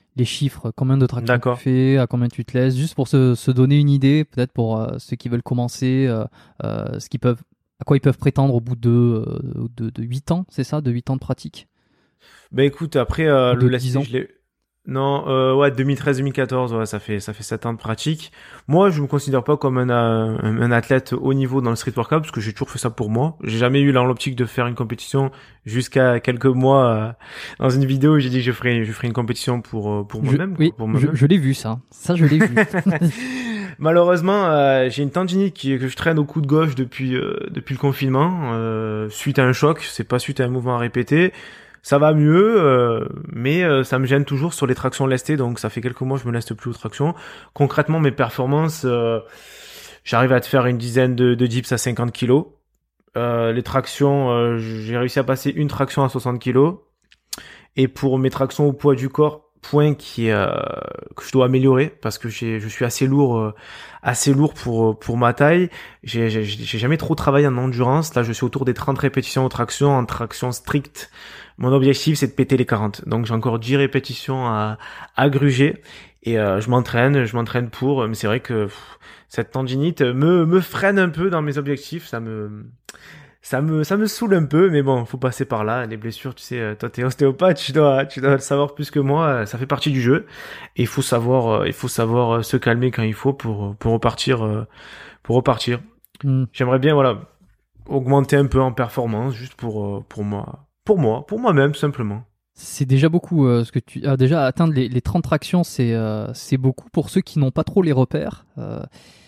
les chiffres, combien de tractions D'accord. tu fais, à combien tu te laisses, juste pour se, se donner une idée, peut-être pour euh, ceux qui veulent commencer, euh, euh, ce qu'ils peuvent, à quoi ils peuvent prétendre au bout de, euh, de, de huit ans, c'est ça, de huit ans de pratique? Bah écoute, après euh, Ou de le dix Let's Play, ans? je l'ai. Non, euh, ouais, deux mille treize deux mille quatorze, ouais, ça fait ça fait sept ans de pratique. Moi, je me considère pas comme un, un, un athlète haut niveau dans le street workout parce que j'ai toujours fait ça pour moi. J'ai jamais eu dans l'optique de faire une compétition jusqu'à quelques mois. Euh, dans une vidéo, j'ai dit que je ferais je ferais une compétition pour euh, pour Je- moi-même, oui, quoi, pour je, moi-même. je l'ai vu ça. Ça, je l'ai vu. Malheureusement, euh, j'ai une tendinite qui, que je traîne au coude gauche depuis euh, depuis le confinement, euh, suite à un choc. C'est pas suite à un mouvement à répéter. Ça va mieux, euh, mais euh, ça me gêne toujours sur les tractions lestées. Donc ça fait quelques mois que je me leste plus aux tractions. Concrètement, mes performances, euh, j'arrive à te faire une dizaine de, de dips à cinquante kilos. Euh, les tractions, euh, j'ai réussi à passer une traction à soixante kilos. Et pour mes tractions au poids du corps, point qui est, euh, que je dois améliorer parce que j'ai, je suis assez lourd, euh, assez lourd pour pour ma taille. J'ai, j'ai, j'ai jamais trop travaillé en endurance. Là, je suis autour des trente répétitions aux tractions, en traction stricte. Mon objectif, c'est de péter les quarante. Donc, j'ai encore dix répétitions à, à gruger. Et euh, je m'entraîne, je m'entraîne pour. Mais c'est vrai que pff, cette tendinite me me freine un peu dans mes objectifs. Ça me ça me, ça me saoule un peu, mais bon, faut passer par là. Les blessures, tu sais, euh, toi t'es ostéopathe, tu dois, tu dois le savoir plus que moi. euh, Ça fait partie du jeu. Et il faut savoir, euh, il faut savoir euh, se calmer quand il faut pour, pour repartir, euh, pour repartir. Hmm. J'aimerais bien, voilà, augmenter un peu en performance, juste pour, euh, pour moi, pour moi, pour moi-même, tout simplement. C'est déjà beaucoup. euh, ce que tu as déjà atteindre les, les trente tractions, c'est euh, c'est beaucoup pour ceux qui n'ont pas trop les repères. Euh,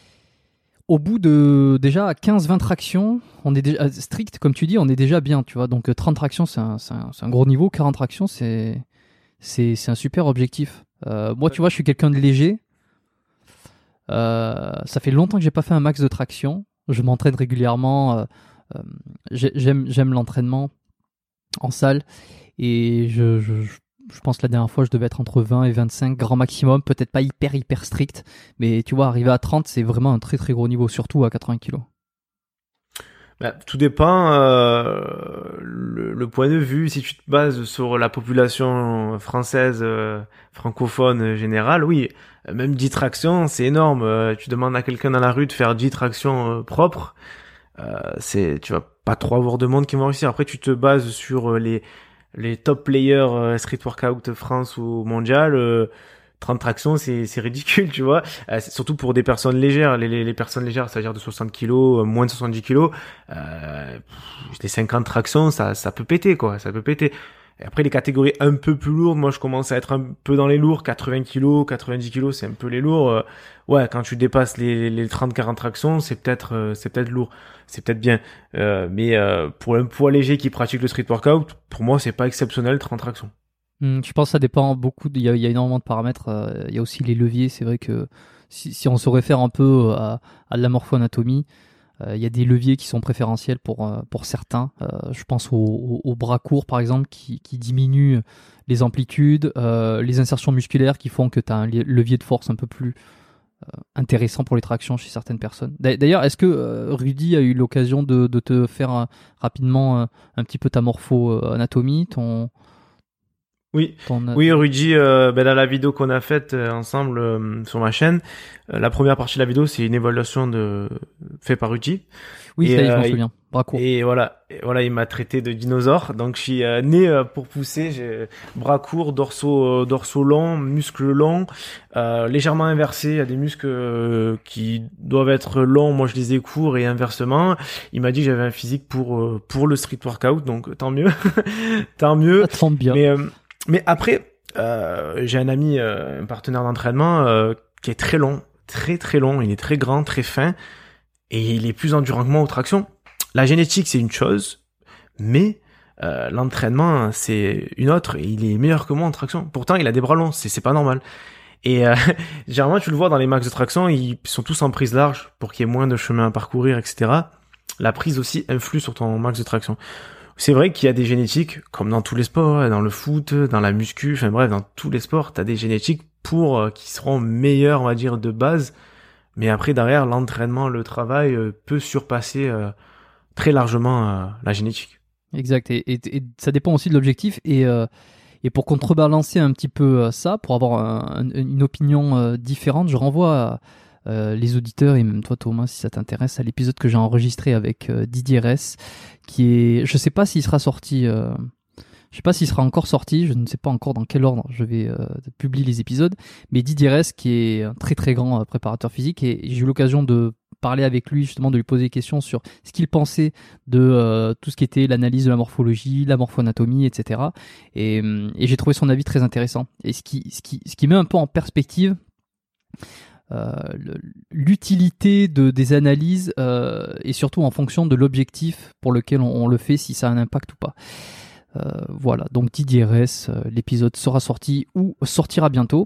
au bout de déjà quinze vingt tractions, on est déjà strict, comme tu dis, on est déjà bien, tu vois. Donc euh, trente tractions, c'est un, c'est un, c'est un gros niveau. quarante tractions, c'est c'est c'est un super objectif. Euh, moi, tu vois, je suis quelqu'un de léger. Euh, ça fait longtemps que j'ai pas fait un max de traction. Je m'entraîne régulièrement. euh, euh, j'ai- j'aime j'aime l'entraînement en salle. Et je, je, je je pense que la dernière fois, je devais être entre vingt et vingt-cinq, grand maximum. Peut-être pas hyper, hyper strict. Mais tu vois, arriver à trente, c'est vraiment un très, très gros niveau, surtout à quatre-vingts kilos. Bah, tout dépend euh, le, le point de vue. Si tu te bases sur la population française euh, francophone euh, générale, oui, euh, même dix tractions, c'est énorme. Euh, tu demandes à quelqu'un dans la rue de faire dix tractions euh, propres, euh, c'est, tu vas pas trop avoir de monde qui vont réussir. Après, tu te bases sur euh, les les top players euh, street workout France ou mondial. Euh, trente tractions, c'est c'est ridicule, tu vois. Euh, c'est surtout pour des personnes légères. Les, les, les personnes légères, c'est-à-dire de soixante kilos, euh, moins de soixante-dix kilos, euh, pff, les cinquante tractions, ça, ça peut péter, quoi. Ça peut péter. Et après, les catégories un peu plus lourdes, moi, je commence à être un peu dans les lourds. quatre-vingts kilos, quatre-vingt-dix kilos, c'est un peu les lourds. Euh, ouais, quand tu dépasses les, les trente quarante tractions, c'est peut-être, euh, c'est peut-être lourd. C'est peut-être bien. Euh, mais euh, pour un poids léger qui pratique le street workout, pour moi, c'est pas exceptionnel, trente tractions. Hum, je pense que ça dépend beaucoup. de- Il y a, il y a énormément de paramètres. euh, Il y a aussi les leviers. C'est vrai que si, si on se réfère un peu à, à de la morpho-anatomie, euh, il y a des leviers qui sont préférentiels pour, euh, pour certains. Euh, je pense au, au- au bras court, par exemple, qui, qui diminue les amplitudes, euh, les insertions musculaires qui font que tu as un li- levier de force un peu plus intéressant pour les tractions chez certaines personnes. D'a- D'ailleurs, est-ce que euh, Rudy a eu l'occasion de, de te faire euh, rapidement euh, un petit peu ta morpho-anatomie, ton, Oui, ton, euh, oui, Rudy, euh, ben dans la vidéo qu'on a faite euh, ensemble euh, sur ma chaîne, euh, la première partie de la vidéo, c'est une évaluation de fait par Rudy. Oui, Et, ça y est, je m'en euh, souviens. Bras court. Et voilà, et voilà, il m'a traité de dinosaure. Donc je suis euh, né euh, pour pousser, j'ai bras courts, dorsaux, euh, dorsaux longs, muscles longs, euh, légèrement inversés. Il y a des muscles euh, qui doivent être longs, moi je les ai courts et inversement. Il m'a dit que j'avais un physique pour euh, pour le street workout, donc tant mieux, tant mieux. Ça tombe bien. Mais euh, mais après, euh, j'ai un ami, euh, un partenaire d'entraînement euh, qui est très long, très très long. Il est très grand, très fin, et il est plus endurant que moi aux tractions. La génétique, c'est une chose, mais euh, l'entraînement, c'est une autre. Et il est meilleur que moi en traction. Pourtant, il a des bras longs, c'est c'est pas normal. Et euh, généralement, tu le vois dans les max de traction, ils sont tous en prise large pour qu'il y ait moins de chemin à parcourir, et cetera. La prise aussi influe sur ton max de traction. C'est vrai qu'il y a des génétiques, comme dans tous les sports, dans le foot, dans la muscu, enfin bref, dans tous les sports, t'as des génétiques pour euh, qui seront meilleurs, on va dire, de base. Mais après, derrière, l'entraînement, le travail euh, peut surpasser euh, très largement euh, la génétique. Exact. Et, et- et ça dépend aussi de l'objectif. Et euh, Et pour contrebalancer un petit peu euh, ça, pour avoir un, un, une opinion euh, différente, je renvoie euh, les auditeurs et même toi Thomas, si ça t'intéresse, à l'épisode que j'ai enregistré avec euh, Didier Ress, qui est, je sais pas s'il sera sorti, euh, je sais pas s'il sera encore sorti, je ne sais pas encore dans quel ordre je vais euh, publier les épisodes, mais Didier Ress, qui est un très très grand euh, préparateur physique, et j'ai eu l'occasion de parler avec lui, justement, de lui poser des questions sur ce qu'il pensait de euh, tout ce qui était l'analyse de la morphologie, la morphoanatomie, et cetera. Et, et j'ai trouvé son avis très intéressant. Et ce qui, ce qui, ce qui met un peu en perspective euh, le, l'utilité de, des analyses euh, et surtout en fonction de l'objectif pour lequel on, on le fait, si ça a un impact ou pas. Euh, voilà, donc Didier Ress, euh, l'épisode sera sorti ou sortira bientôt.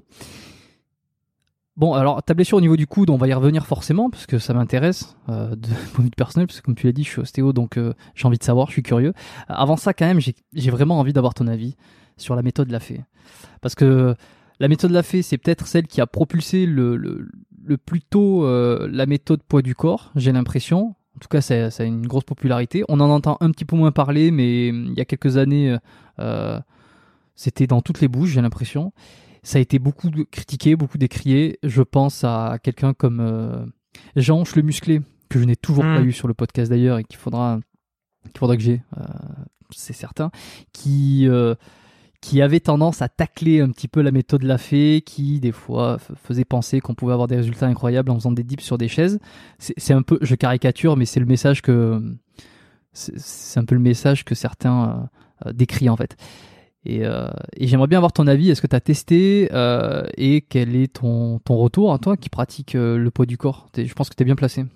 Bon, alors ta blessure au niveau du coude, on va y revenir forcément parce que ça m'intéresse euh, de point de vue personnel, parce que comme tu l'as dit, je suis ostéo, donc euh, j'ai envie de savoir, je suis curieux. Avant ça, quand même, j'ai, j'ai vraiment envie d'avoir ton avis sur la méthode Lafay, parce que la méthode Lafay, c'est peut-être celle qui a propulsé le, le, le plus tôt euh, la méthode poids du corps, j'ai l'impression. En tout cas, ça, ça a une grosse popularité. On en entend un petit peu moins parler, mais il y a quelques années, euh, c'était dans toutes les bouches, j'ai l'impression. Ça a été beaucoup critiqué, beaucoup décrié. Je pense à quelqu'un comme euh, Jean-Anche le Musclé, que je n'ai toujours mmh. pas eu sur le podcast d'ailleurs, et qu'il faudra, qu'il faudra que j'ai, euh, c'est certain, qui, euh, qui avait tendance à tacler un petit peu la méthode Lafay, qui des fois f- faisait penser qu'on pouvait avoir des résultats incroyables en faisant des dips sur des chaises. C'est, c'est un peu, je caricature, mais c'est le message que, c'est, c'est un peu le message que certains euh, décrient en fait. Et, euh, et j'aimerais bien avoir ton avis. Est-ce que tu as testé euh, et quel est ton, ton retour à toi qui pratique euh, le poids du corps? T'es, je pense que tu es bien placé.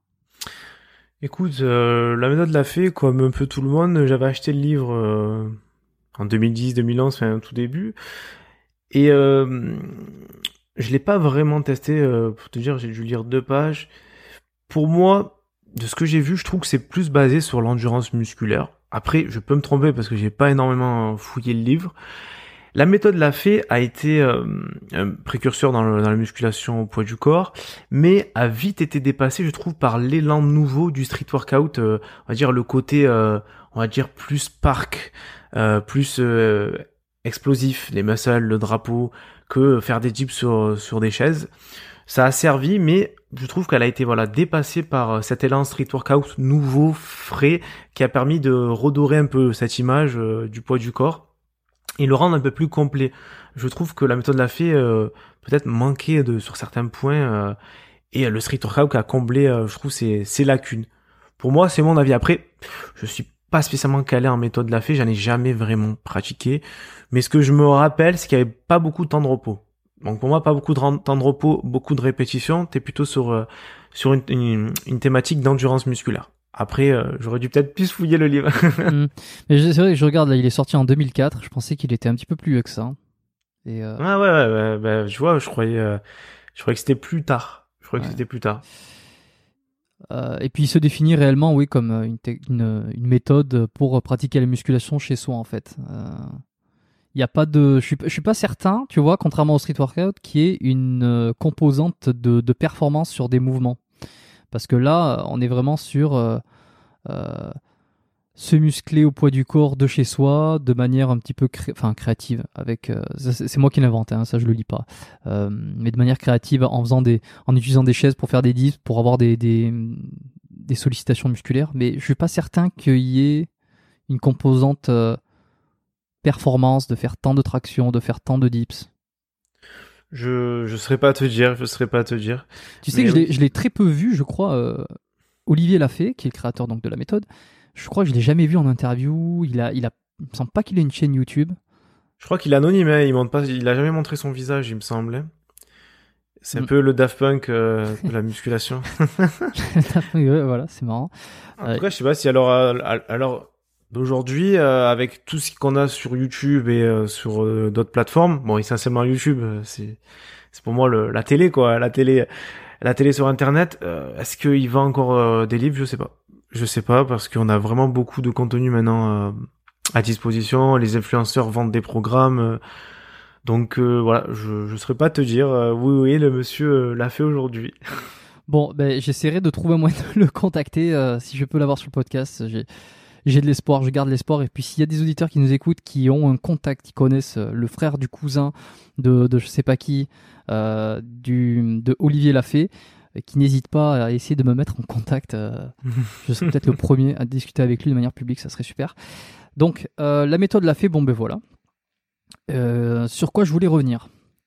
Écoute, euh, la méthode Lafay, comme un peu tout le monde, j'avais acheté le livre euh, en deux mille dix, deux mille onze, enfin tout début. Et euh, je l'ai pas vraiment testé, euh, pour te dire, j'ai dû lire deux pages. Pour moi, de ce que j'ai vu, je trouve que c'est plus basé sur l'endurance musculaire. Après, je peux me tromper parce que j'ai pas énormément fouillé le livre. La méthode Lafay a été euh, un précurseur dans, le, dans la musculation au poids du corps, mais a vite été dépassé, je trouve, par l'élan nouveau du street workout. Euh, on va dire le côté, euh, on va dire plus park, euh, plus euh, explosif, les muscles, le drapeau, que faire des dips sur sur des chaises. Ça a servi, mais je trouve qu'elle a été voilà dépassée par cet élan street workout nouveau, frais, qui a permis de redorer un peu cette image euh, du poids du corps et le rendre un peu plus complet. Je trouve que la méthode Lafay euh, peut-être manquait de sur certains points euh, et le street workout a comblé, euh, je trouve, ses, ses lacunes. Pour moi, c'est mon avis. Après, je suis pas spécialement calé en méthode Lafay, j'en ai jamais vraiment pratiqué, mais ce que je me rappelle, c'est qu'il y avait pas beaucoup de temps de repos. Donc pour moi, pas beaucoup de temps de repos, beaucoup de répétitions. T'es plutôt sur euh, sur une, une, une thématique d'endurance musculaire. Après, euh, j'aurais dû peut-être plus fouiller le livre. mmh. Mais c'est vrai que je regarde là, il est sorti en deux mille quatre. Je pensais qu'il était un petit peu plus vieux que ça. Et euh... Ah ouais, ouais, ouais, bah, je vois, je croyais, euh, je croyais que c'était plus tard. Je croyais ouais. que c'était plus tard. Euh, et puis il se définit réellement, oui, comme une, une, une méthode pour pratiquer la musculation chez soi en fait. Euh... Il y a pas de, je suis, je suis pas certain, tu vois, contrairement au street workout, qui est une euh, composante de, de performance sur des mouvements. Parce que là, on est vraiment sur euh, euh, se muscler au poids du corps de chez soi, de manière un petit peu, cré... enfin créative. Avec, euh, c'est, c'est moi qui l'invente, hein, ça je le lis pas. Euh, mais de manière créative, en faisant des, en utilisant des chaises pour faire des dips, pour avoir des, des, des sollicitations musculaires. Mais je suis pas certain qu'il y ait une composante euh, performance, de faire tant de traction, de faire tant de dips. Je je saurais pas te dire, je saurais pas te dire. Tu sais que je, oui. l'ai, je l'ai très peu vu, je crois. Euh, Olivier Lafay, qui est le créateur donc de la méthode, je crois que je l'ai jamais vu en interview. Il a, il a, il me semble pas qu'il ait une chaîne YouTube. Je crois qu'il est anonyme, hein, il montre pas, il a jamais montré son visage, il me semble. C'est un mm. peu le Daft Punk euh, de la musculation. Ouais, voilà, c'est marrant. En euh, tout cas, je sais pas si alors, alors. D'aujourd'hui, euh, avec tout ce qu'on a sur YouTube et euh, sur euh, d'autres plateformes, bon, essentiellement YouTube, euh, c'est c'est pour moi le, la télé, quoi, la télé, la télé sur Internet. Euh, est-ce qu'il va encore euh, des livres? Je sais pas, je sais pas parce qu'on a vraiment beaucoup de contenu maintenant euh, à disposition. Les influenceurs vendent des programmes, euh, donc euh, voilà, je je saurais pas te dire. Euh, oui, oui, le monsieur euh, l'a fait aujourd'hui. Bon, ben j'essaierai de trouver un moyen de le contacter euh, si je peux l'avoir sur le podcast. J'ai j'ai de l'espoir, je garde l'espoir. Et puis s'il y a des auditeurs qui nous écoutent, qui ont un contact, qui connaissent le frère du cousin de, de je sais pas qui, euh, du, de Olivier Lafay, qui n'hésitent pas à essayer de me mettre en contact. Euh, je serai peut-être le premier à discuter avec lui de manière publique, ça serait super. Donc euh, la méthode Lafay, bon ben voilà. Euh, sur quoi je voulais revenir ?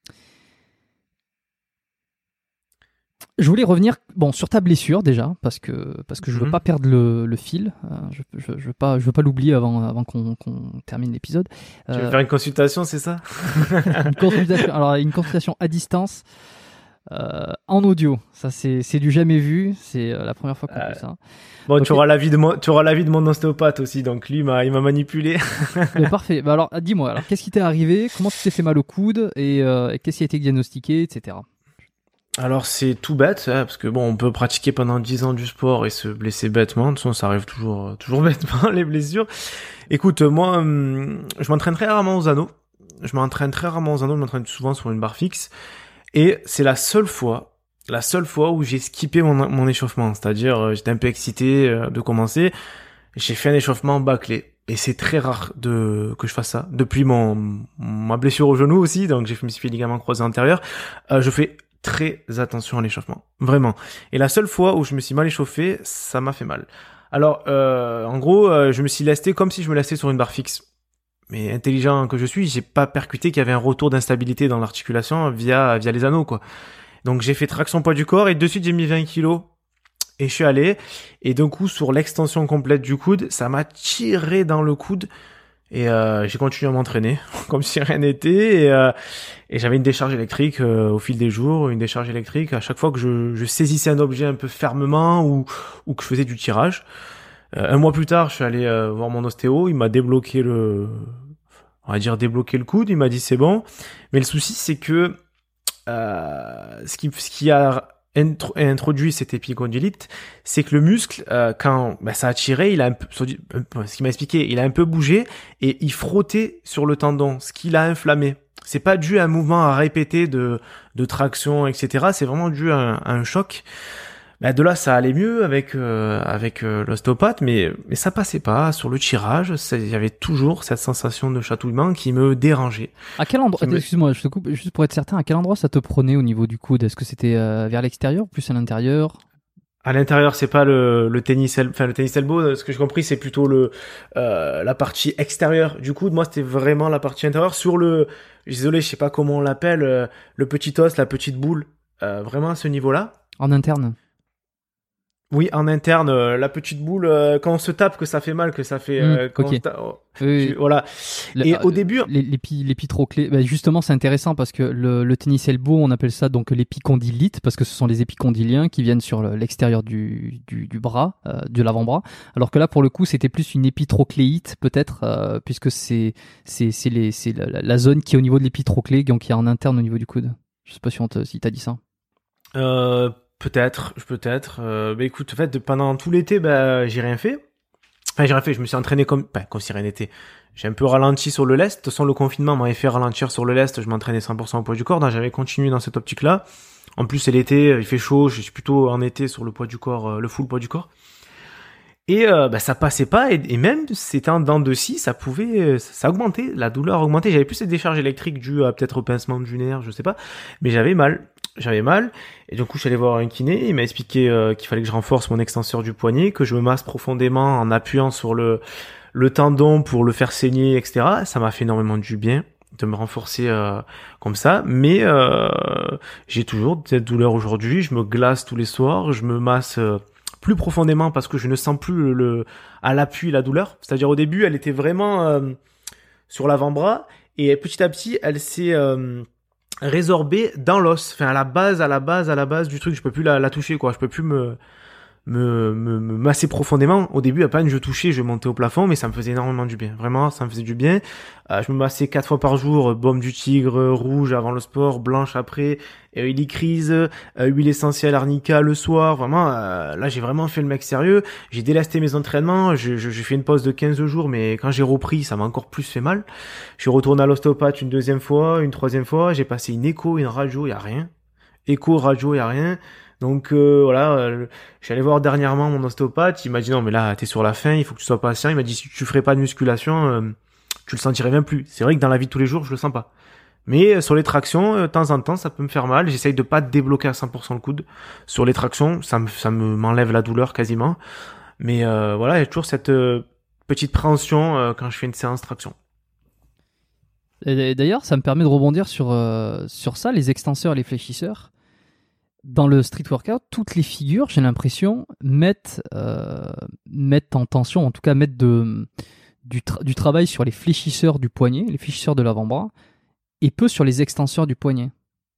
Je voulais revenir bon sur ta blessure déjà parce que parce que je veux Mhm. pas perdre le, le fil. Euh, je, je, je veux pas je veux pas l'oublier avant avant qu'on, qu'on termine l'épisode. Tu veux Euh, faire une consultation, c'est ça? une consultation alors une consultation à distance euh, en audio. Ça c'est c'est du jamais vu. C'est euh, la première fois qu'on Euh, fait ça. Bon, Ok. tu auras l'avis de mon, tu auras l'avis de mon ostéopathe aussi, donc lui, il m'a, il m'a manipulé. Mais parfait. Bah alors dis-moi alors qu'est-ce qui t'est arrivé? Comment tu t'es fait mal au coude et, euh, et qu'est-ce qui a été diagnostiqué, et cetera. Alors, c'est tout bête, hein, parce que bon, on peut pratiquer pendant dix ans du sport et se blesser bêtement. De toute façon, ça arrive toujours, euh, toujours bêtement, les blessures. Écoute, euh, moi, hum, je m'entraîne très rarement aux anneaux. Je m'entraîne très rarement aux anneaux, je m'entraîne souvent sur une barre fixe. Et c'est la seule fois, la seule fois où j'ai skippé mon, mon échauffement. C'est-à-dire, euh, j'étais un peu excité euh, de commencer. J'ai fait un échauffement bâclé. Et c'est très rare de que je fasse ça. Depuis mon ma blessure au genou aussi, donc j'ai fait, me suis fait ligament croisé antérieur, euh, je fais très attention à l'échauffement. Vraiment. Et la seule fois où je me suis mal échauffé, ça m'a fait mal. Alors, euh, en gros, euh, je me suis lesté comme si je me lestais sur une barre fixe. Mais intelligent que je suis, j'ai pas percuté qu'il y avait un retour d'instabilité dans l'articulation via via les anneaux, quoi. Donc j'ai fait traction poids du corps et de suite j'ai mis vingt kilos et je suis allé. Et d'un coup, sur l'extension complète du coude, ça m'a tiré dans le coude et euh, j'ai continué à m'entraîner comme si rien n'était. Et, euh, et j'avais une décharge électrique euh, au fil des jours, une décharge électrique à chaque fois que je, je saisissais un objet un peu fermement ou, ou que je faisais du tirage. Euh, un mois plus tard, je suis allé euh, voir mon ostéo, il m'a débloqué le, on va dire débloqué le coude, il m'a dit c'est bon. Mais le souci, c'est que euh, ce qui, ce qui a intro- introduit cette épicondylite, c'est que le muscle, euh, quand bah, ça a tiré, il a un peu, ce qu'il m'a expliqué, il a un peu bougé et il frottait sur le tendon, ce qui l'a inflammé. C'est pas dû à un mouvement à répéter de, de traction, et cetera. C'est vraiment dû à un, à un choc. Bah de là, ça allait mieux avec euh, avec euh, l'ostéopathe, mais mais ça passait pas sur le tirage. Il y avait toujours cette sensation de chatouillement qui me dérangeait. À quel endroit, Qui me- excuse-moi, je te coupe, juste pour être certain, à quel endroit ça te prenait au niveau du coude? Est-ce que c'était euh, vers l'extérieur ou plus à l'intérieur? À l'intérieur, c'est pas le le tennis, el- enfin le tennis elbow. Ce que j'ai compris, c'est plutôt le euh, la partie extérieure du coude. Moi, c'était vraiment la partie intérieure sur le. Désolé, je sais pas comment on l'appelle, euh, le petit os, la petite boule. Euh, vraiment à ce niveau-là. En interne? Oui, en interne, euh, la petite boule, euh, quand on se tape, que ça fait mal, que ça fait. Euh, Mmh, quand ok. on se ta- oh, Oui, tu- voilà. le- Et euh, au début, les- l'épi- l'épitroclé, bah, justement, c'est intéressant parce que le, le tennis elbow, on appelle ça donc l'épicondylite parce que ce sont les épicondyliens qui viennent sur le- l'extérieur du, du, du bras, euh, de l'avant-bras. Alors que là, pour le coup, c'était plus une épitrocléite peut-être, euh, puisque c'est c'est c'est les c'est la, la- la zone qui est au niveau de l'épitroclé, donc qui est en interne au niveau du coude. Je sais pas si on te, si t'as dit ça. euh, peut-être, je peut-être. Euh, bah écoute, en fait, de- pendant tout l'été, bah j'ai rien fait. Enfin, j'ai rien fait. Je me suis entraîné comme, bah, comme si rien n'était. J'ai un peu ralenti sur le lest. De toute façon, le confinement m'avait fait ralentir sur le lest. Je m'entraînais cent pour cent au poids du corps. Donc, j'avais continué dans cette optique-là. En plus, c'est l'été, il fait chaud. Je suis plutôt en été sur le poids du corps, euh, le full poids du corps. Et euh, bah, ça passait pas. Et, et même, c'était en dents de scie, ça pouvait, euh, ça augmentait. La douleur augmentait. J'avais plus cette décharge électrique due à peut-être au pincement du nerf, je sais pas. Mais j'avais mal. J'avais mal. Et du coup, je suis allé voir un kiné. Il m'a expliqué euh, qu'il fallait que je renforce mon extenseur du poignet, que je me masse profondément en appuyant sur le le tendon pour le faire saigner, et cetera. Ça m'a fait énormément du bien de me renforcer euh, comme ça. Mais euh, j'ai toujours cette douleur aujourd'hui. Je me glace tous les soirs. Je me masse euh, plus profondément parce que je ne sens plus le, le- à l'appui la douleur. C'est-à-dire au début, elle était vraiment euh, sur l'avant-bras et petit à petit, elle s'est euh, résorbée dans l'os. Enfin, à la base, à la base, à la base du truc. Je peux plus la, la toucher, quoi. Je peux plus me me, me, me masser profondément. Au début, à peine je touchais, je montais au plafond, mais ça me faisait énormément du bien. Vraiment, ça me faisait du bien. Euh, je me massais quatre fois par jour, euh, baume du tigre, euh, rouge avant le sport, blanche après, euh, hélicryse, euh, huile essentielle arnica le soir. Vraiment, euh, là, j'ai vraiment fait le mec sérieux. J'ai délasté mes entraînements. Je, je- j'ai fait une pause de quinze jours, mais quand j'ai repris, ça m'a encore plus fait mal. Je suis retourné à l'ostéopathe une deuxième fois, une troisième fois. J'ai passé une écho, une radio, y a rien. Écho, radio, y a rien. Donc euh, voilà, euh, j'allais voir dernièrement mon ostéopathe, il m'a dit non mais là t'es sur la fin, il faut que tu sois patient. Il m'a dit si tu ferais pas de musculation, euh, tu le sentirais même plus. C'est vrai que dans la vie de tous les jours, je le sens pas. Mais euh, sur les tractions, euh, de temps en temps, ça peut me faire mal. J'essaye de pas débloquer à cent pour cent le coude. Sur les tractions, ça me ça me m'enlève la douleur quasiment. Mais euh, voilà, il y a toujours cette euh, petite préhension euh, quand je fais une séance traction. Et d'ailleurs, ça me permet de rebondir sur, euh, sur ça, les extenseurs et les fléchisseurs. Dans le street workout, toutes les figures, j'ai l'impression, mettent, euh, mettent en tension, en tout cas mettent de, du, tra- du travail sur les fléchisseurs du poignet, les fléchisseurs de l'avant-bras, et peu sur les extenseurs du poignet.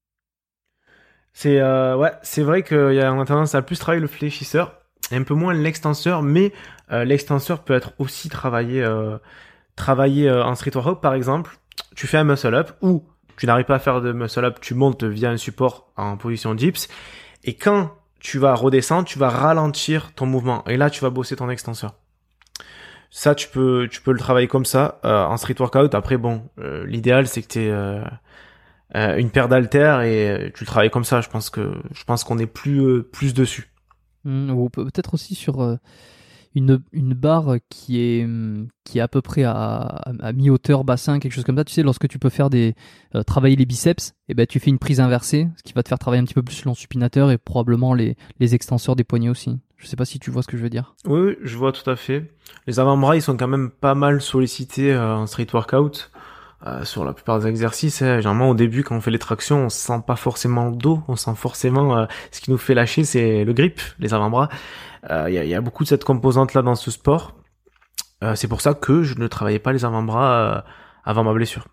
C'est euh, ouais, c'est vrai qu'il y a on a tendance à plus travailler le fléchisseur et un peu moins l'extenseur, mais euh, l'extenseur peut être aussi travaillé euh, travaillé euh, en street workout. Par exemple, tu fais un muscle up ou tu n'arrives pas à faire de muscle up, tu montes via un support en position dips, et quand tu vas redescendre, tu vas ralentir ton mouvement, et là tu vas bosser ton extenseur. Ça, tu peux, tu peux le travailler comme ça euh, en street workout. Après, bon, euh, l'idéal c'est que tu aies euh, euh, une paire d'haltères et euh, tu le travailles comme ça. Je pense que, je pense qu'on est plus, euh, plus dessus. Mmh, ou peut- peut-être aussi sur euh, une, une barre qui est, hum, qui est à peu près à, à, à mi-hauteur, bassin, quelque chose comme ça. Tu sais, lorsque tu peux faire des euh, travailler les biceps, et ben tu fais une prise inversée, ce qui va te faire travailler un petit peu plus l'ensupinateur et probablement les, les extenseurs des poignets aussi. Je sais pas si tu vois ce que je veux dire. Oui, oui, je vois tout à fait. Les avant-bras, ils sont quand même pas mal sollicités euh, en street workout. Euh, sur la plupart des exercices, hein. Généralement au début quand on fait les tractions, on sent pas forcément le dos, on sent forcément euh, ce qui nous fait lâcher, c'est le grip, les avant-bras. Il euh, y, a, y a beaucoup de cette composante là dans ce sport. Euh, c'est pour ça que je ne travaillais pas les avant-bras euh, avant ma blessure.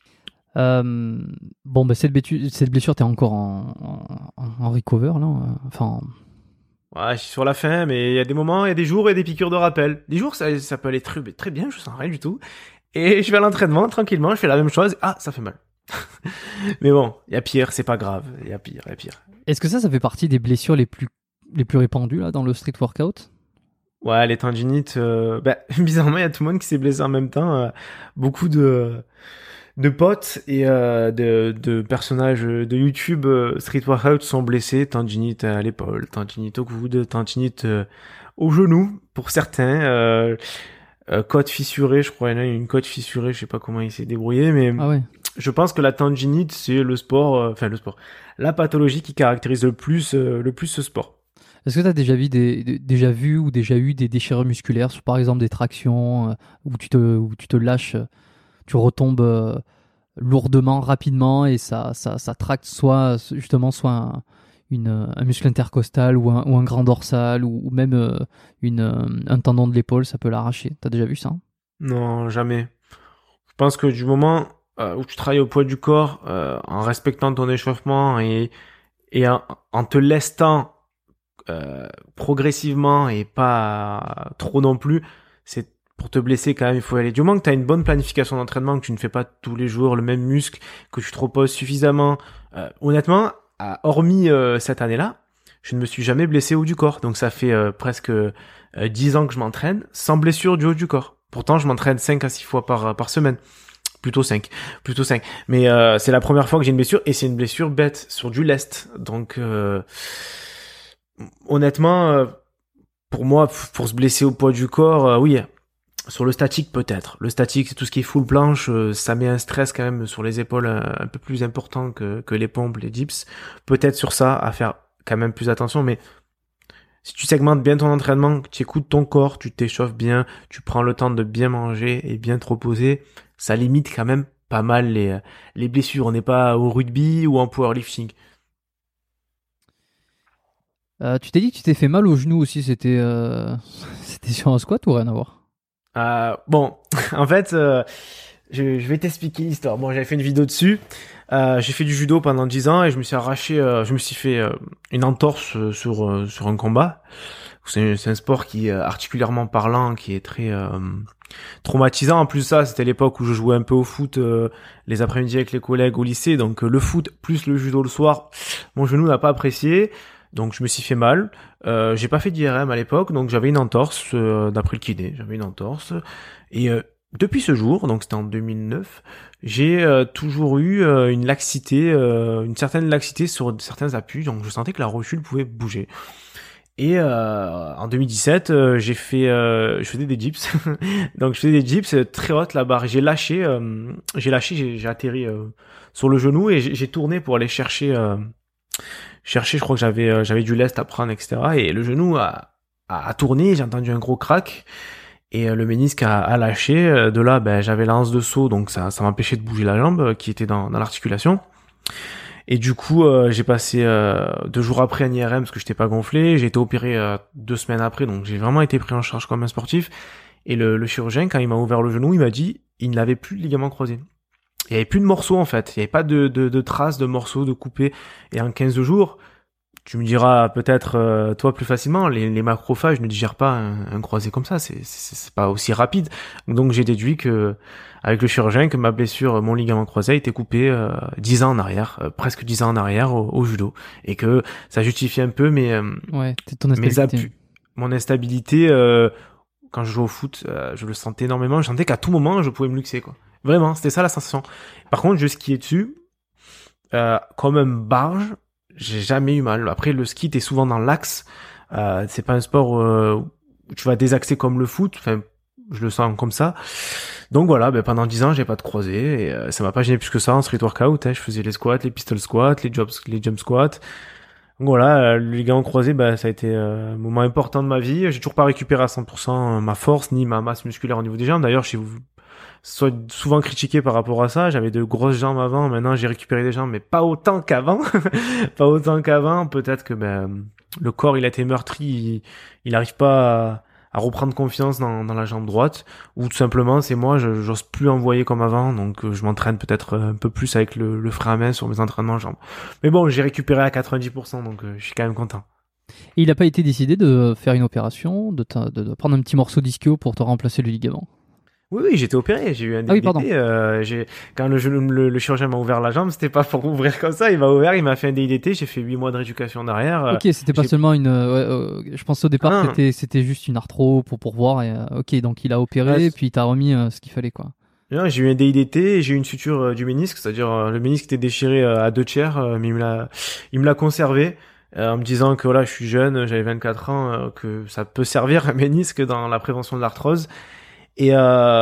Euh, bon, bah, cette, blessure, cette blessure, t'es encore en, en, en recover là. Enfin. Ouais, je suis sur la fin, mais il y a des moments, il y a des jours et des piqûres de rappel. Des jours, ça, ça peut aller très, très bien, je sens rien du tout. Et je vais à l'entraînement, tranquillement, je fais la même chose. Ah, ça fait mal. Mais bon, il y a pire, c'est pas grave. Il y a pire, il y a pire. Est-ce que ça, ça fait partie des blessures les plus, les plus répandues là, dans le street workout? Ouais, les tendinites, euh, bah, bizarrement, il y a tout le monde qui s'est blessé en même temps. Euh, beaucoup de, de potes et euh, de, de personnages de YouTube euh, street workout sont blessés. Tendinite à l'épaule, tendinite au coude, tendinite euh, au genou pour certains. Euh, Euh, côte fissurée, je crois, il y en a une côte fissurée, je sais pas comment il s'est débrouillé, mais Ah ouais. je pense que la tendinite, c'est le sport, euh, enfin le sport, la pathologie qui caractérise le plus, euh, le plus ce sport. Est-ce que tu as déjà vu des, des- déjà vu ou déjà eu des déchirures musculaires sur par exemple des tractions euh, où tu te où tu te lâches, euh, tu retombes euh, lourdement, rapidement et ça ça ça tracte soit justement soit un, une, un muscle intercostal ou un, ou un grand dorsal ou, ou même euh, une, euh, un tendon de l'épaule, ça peut l'arracher. T'as déjà vu ça? Non, jamais. Je pense que du moment euh, où tu travailles au poids du corps, euh, en respectant ton échauffement et, et en, en te lestant euh, progressivement et pas trop non plus, c'est pour te blesser quand même, il faut y aller. Du moment que tu as une bonne planification d'entraînement, que tu ne fais pas tous les jours le même muscle, que tu te reposes suffisamment. Euh, honnêtement, à- hormis euh, cette année-là, je ne me suis jamais blessé au haut du corps. Donc ça fait euh, presque euh, dix ans que je m'entraîne sans blessure du haut du corps. Pourtant, je m'entraîne cinq à six fois par, par semaine. Plutôt cinq. Plutôt cinq. Mais euh, c'est la première fois que j'ai une blessure et c'est une blessure bête sur du lest. Donc euh, honnêtement, euh, pour moi, pour se blesser au poids du corps, euh, oui, sur le statique peut-être. Le statique, c'est tout ce qui est full planche, euh, ça met un stress quand même sur les épaules un, un peu plus important que, que les pompes, les dips. Peut-être sur ça, à faire quand même plus attention, mais si tu segmentes bien ton entraînement, que tu écoutes ton corps, tu t'échauffes bien, tu prends le temps de bien manger et bien te reposer, ça limite quand même pas mal les, les blessures. On n'est pas au rugby ou en powerlifting. Euh, tu t'es dit que tu t'es fait mal au genou aussi, c'était euh, c'était sur un squat ou rien à voir? Euh, bon, en fait, euh, je, je vais t'expliquer l'histoire. Bon, j'avais fait une vidéo dessus. Euh, j'ai fait du judo pendant dix ans et je me suis arraché, euh, je me suis fait euh, une entorse euh, sur euh, sur un combat. C'est, c'est un sport qui est articulairement parlant, qui est très euh, traumatisant. En plus de ça, c'était l'époque où je jouais un peu au foot euh, les après-midi avec les collègues au lycée. Donc euh, le foot plus le judo le soir, mon genou n'a pas apprécié. Donc je me suis fait mal. Euh, j'ai pas fait d'I R M à l'époque, donc j'avais une entorse euh, d'après le kiné. J'avais une entorse et euh, depuis ce jour, donc c'était en deux mille neuf, j'ai euh, toujours eu euh, une laxité, euh, une certaine laxité sur certains appuis, donc je sentais que la rotule pouvait bouger. Et euh, en deux mille dix-sept, euh, j'ai fait, euh, je faisais des dips, donc je faisais des dips euh, très haute la barre. J'ai lâché, euh, j'ai lâché, j'ai, j'ai atterri euh, sur le genou et j'ai, j'ai tourné pour aller chercher, euh, chercher. Je crois que j'avais, euh, j'avais du lest à prendre, et cetera. Et le genou a, a, a tourné, j'ai entendu un gros crack. Et euh, le ménisque a, a lâché. Euh, De là, ben, j'avais l'anse de saut, donc ça, ça m'empêchait de bouger la jambe euh, qui était dans, dans l'articulation. Et du coup, euh, j'ai passé euh, deux jours après un I R M parce que j'étais pas gonflé. J'ai été opéré euh, deux semaines après, donc j'ai vraiment été pris en charge comme un sportif. Et le, le chirurgien, quand il m'a ouvert le genou, il m'a dit il n'avait plus de ligaments croisés. Il y avait plus de morceaux en fait. Il y avait pas de, de, de traces de morceaux de coupés. Et en quinze jours, tu me diras peut-être euh, toi plus facilement, les, les macrophages ne digèrent pas un, un croisé comme ça, c'est, c'est c'est pas aussi rapide. Donc j'ai déduit que avec le chirurgien que ma blessure, mon ligament croisé a été coupé euh, dix ans en arrière, euh, presque dix ans en arrière au, au judo, et que ça justifie un peu mes euh, Ouais, c'est ton mes instabilité. appuis, mon instabilité euh, quand je jouais au foot, euh, je le sentais énormément, je sentais qu'à tout moment je pouvais me luxer quoi. Vraiment, c'était ça la sensation. Par contre, je skiais dessus euh, comme un barge. J'ai jamais eu mal. Après, le ski, t'es souvent dans l'axe. Euh, c'est pas un sport euh, où tu vas désaxer comme le foot. Enfin, je le sens comme ça. Donc voilà, ben, pendant dix ans, j'ai pas de croisé. Et euh, ça m'a pas gêné plus que ça en street workout. Hein. Je faisais les squats, les pistol squats, les, jumps, les jump squats. Donc voilà, euh, le ligament croisé, ben, ça a été euh, un moment important de ma vie. J'ai toujours pas récupéré à cent pour cent ma force ni ma masse musculaire au niveau des jambes. D'ailleurs, chez vous, soit souvent critiqué par rapport à ça. J'avais de grosses jambes avant, maintenant j'ai récupéré des jambes, mais pas autant qu'avant. Pas autant qu'avant. Peut-être que ben, le corps il a été meurtri, il n'arrive pas à, à reprendre confiance dans, dans la jambe droite, ou tout simplement c'est moi, je, j'ose plus envoyer comme avant, donc euh, je m'entraîne peut-être un peu plus avec le, le frein à main sur mes entraînements jambes. Mais bon, j'ai récupéré à quatre-vingt-dix pour cent, donc euh, je suis quand même content. Et il n'a pas été décidé de faire une opération, de, ta- de, de prendre un petit morceau d'ischio pour te remplacer le ligament? Oui, oui, j'étais opéré, j'ai eu un Ah oui, D I D T. pardon. Euh, j'ai... Quand le, genou- le, le chirurgien m'a ouvert la jambe, c'était pas pour ouvrir comme ça, il m'a ouvert, il m'a fait un D I D T, j'ai fait huit mois de rééducation derrière. Euh, Ok, c'était pas j'ai... seulement une. Euh, ouais, euh, je pense au départ Ah, que non. c'était, c'était juste une arthro pour, pour voir. Et, euh, ok, donc il a opéré, Ouais, puis il t'a remis euh, ce qu'il fallait, quoi. non, j'ai eu un D I D T et j'ai eu une suture euh, du ménisque, c'est-à-dire euh, le ménisque était déchiré euh, à deux tiers, euh, mais il me l'a, il me l'a conservé euh, en me disant que voilà, je suis jeune, j'avais vingt-quatre ans, euh, que ça peut servir un ménisque dans la prévention de l'arthrose. Et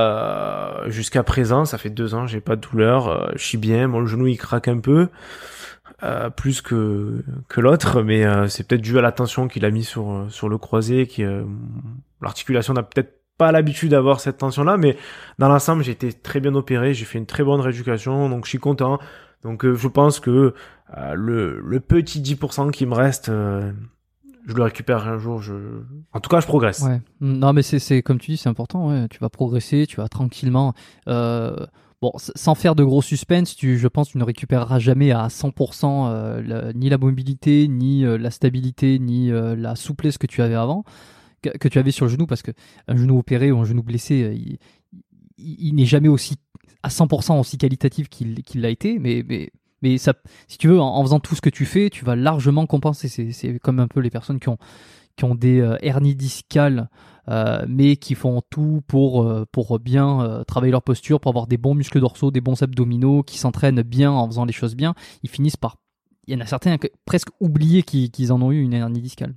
euh, jusqu'à présent, ça fait deux ans, j'ai pas de douleur, euh, je suis bien, mon genou il craque un peu, euh, plus que que l'autre, mais euh, c'est peut-être dû à la tension qu'il a mis sur sur le croisé, qui euh, l'articulation n'a peut-être pas l'habitude d'avoir cette tension-là, mais dans l'ensemble, j'ai été très bien opéré, j'ai fait une très bonne rééducation, donc je suis content. Donc euh, je pense que euh, le le petit dix pour cent qui me reste, euh, je le récupère un jour. Je, en tout cas, je progresse. Ouais. Non, mais c'est, c'est comme tu dis, c'est important. Ouais. Tu vas progresser, tu vas tranquillement. Euh, bon, s- sans faire de gros suspense, tu, je pense, que tu ne récupéreras jamais à cent pour cent euh, la- ni la mobilité, ni euh, la stabilité, ni euh, la souplesse que tu avais avant, que, que tu avais sur le genou, parce que un genou opéré ou un genou blessé, euh, il, il, il n'est jamais aussi à cent pour cent aussi qualitatif qu'il, qu'il l'a été, mais, mais mais ça, si tu veux, en, en faisant tout ce que tu fais, tu vas largement compenser. C'est, c'est comme un peu les personnes qui ont qui ont des euh, hernies discales, euh, mais qui font tout pour, euh, pour bien euh, travailler leur posture, pour avoir des bons muscles dorsaux, des bons abdominaux, qui s'entraînent bien en faisant les choses bien. Ils finissent par... Il y en a certains qui presque oubliés qu'ils, qu'ils en ont eu une hernie discale.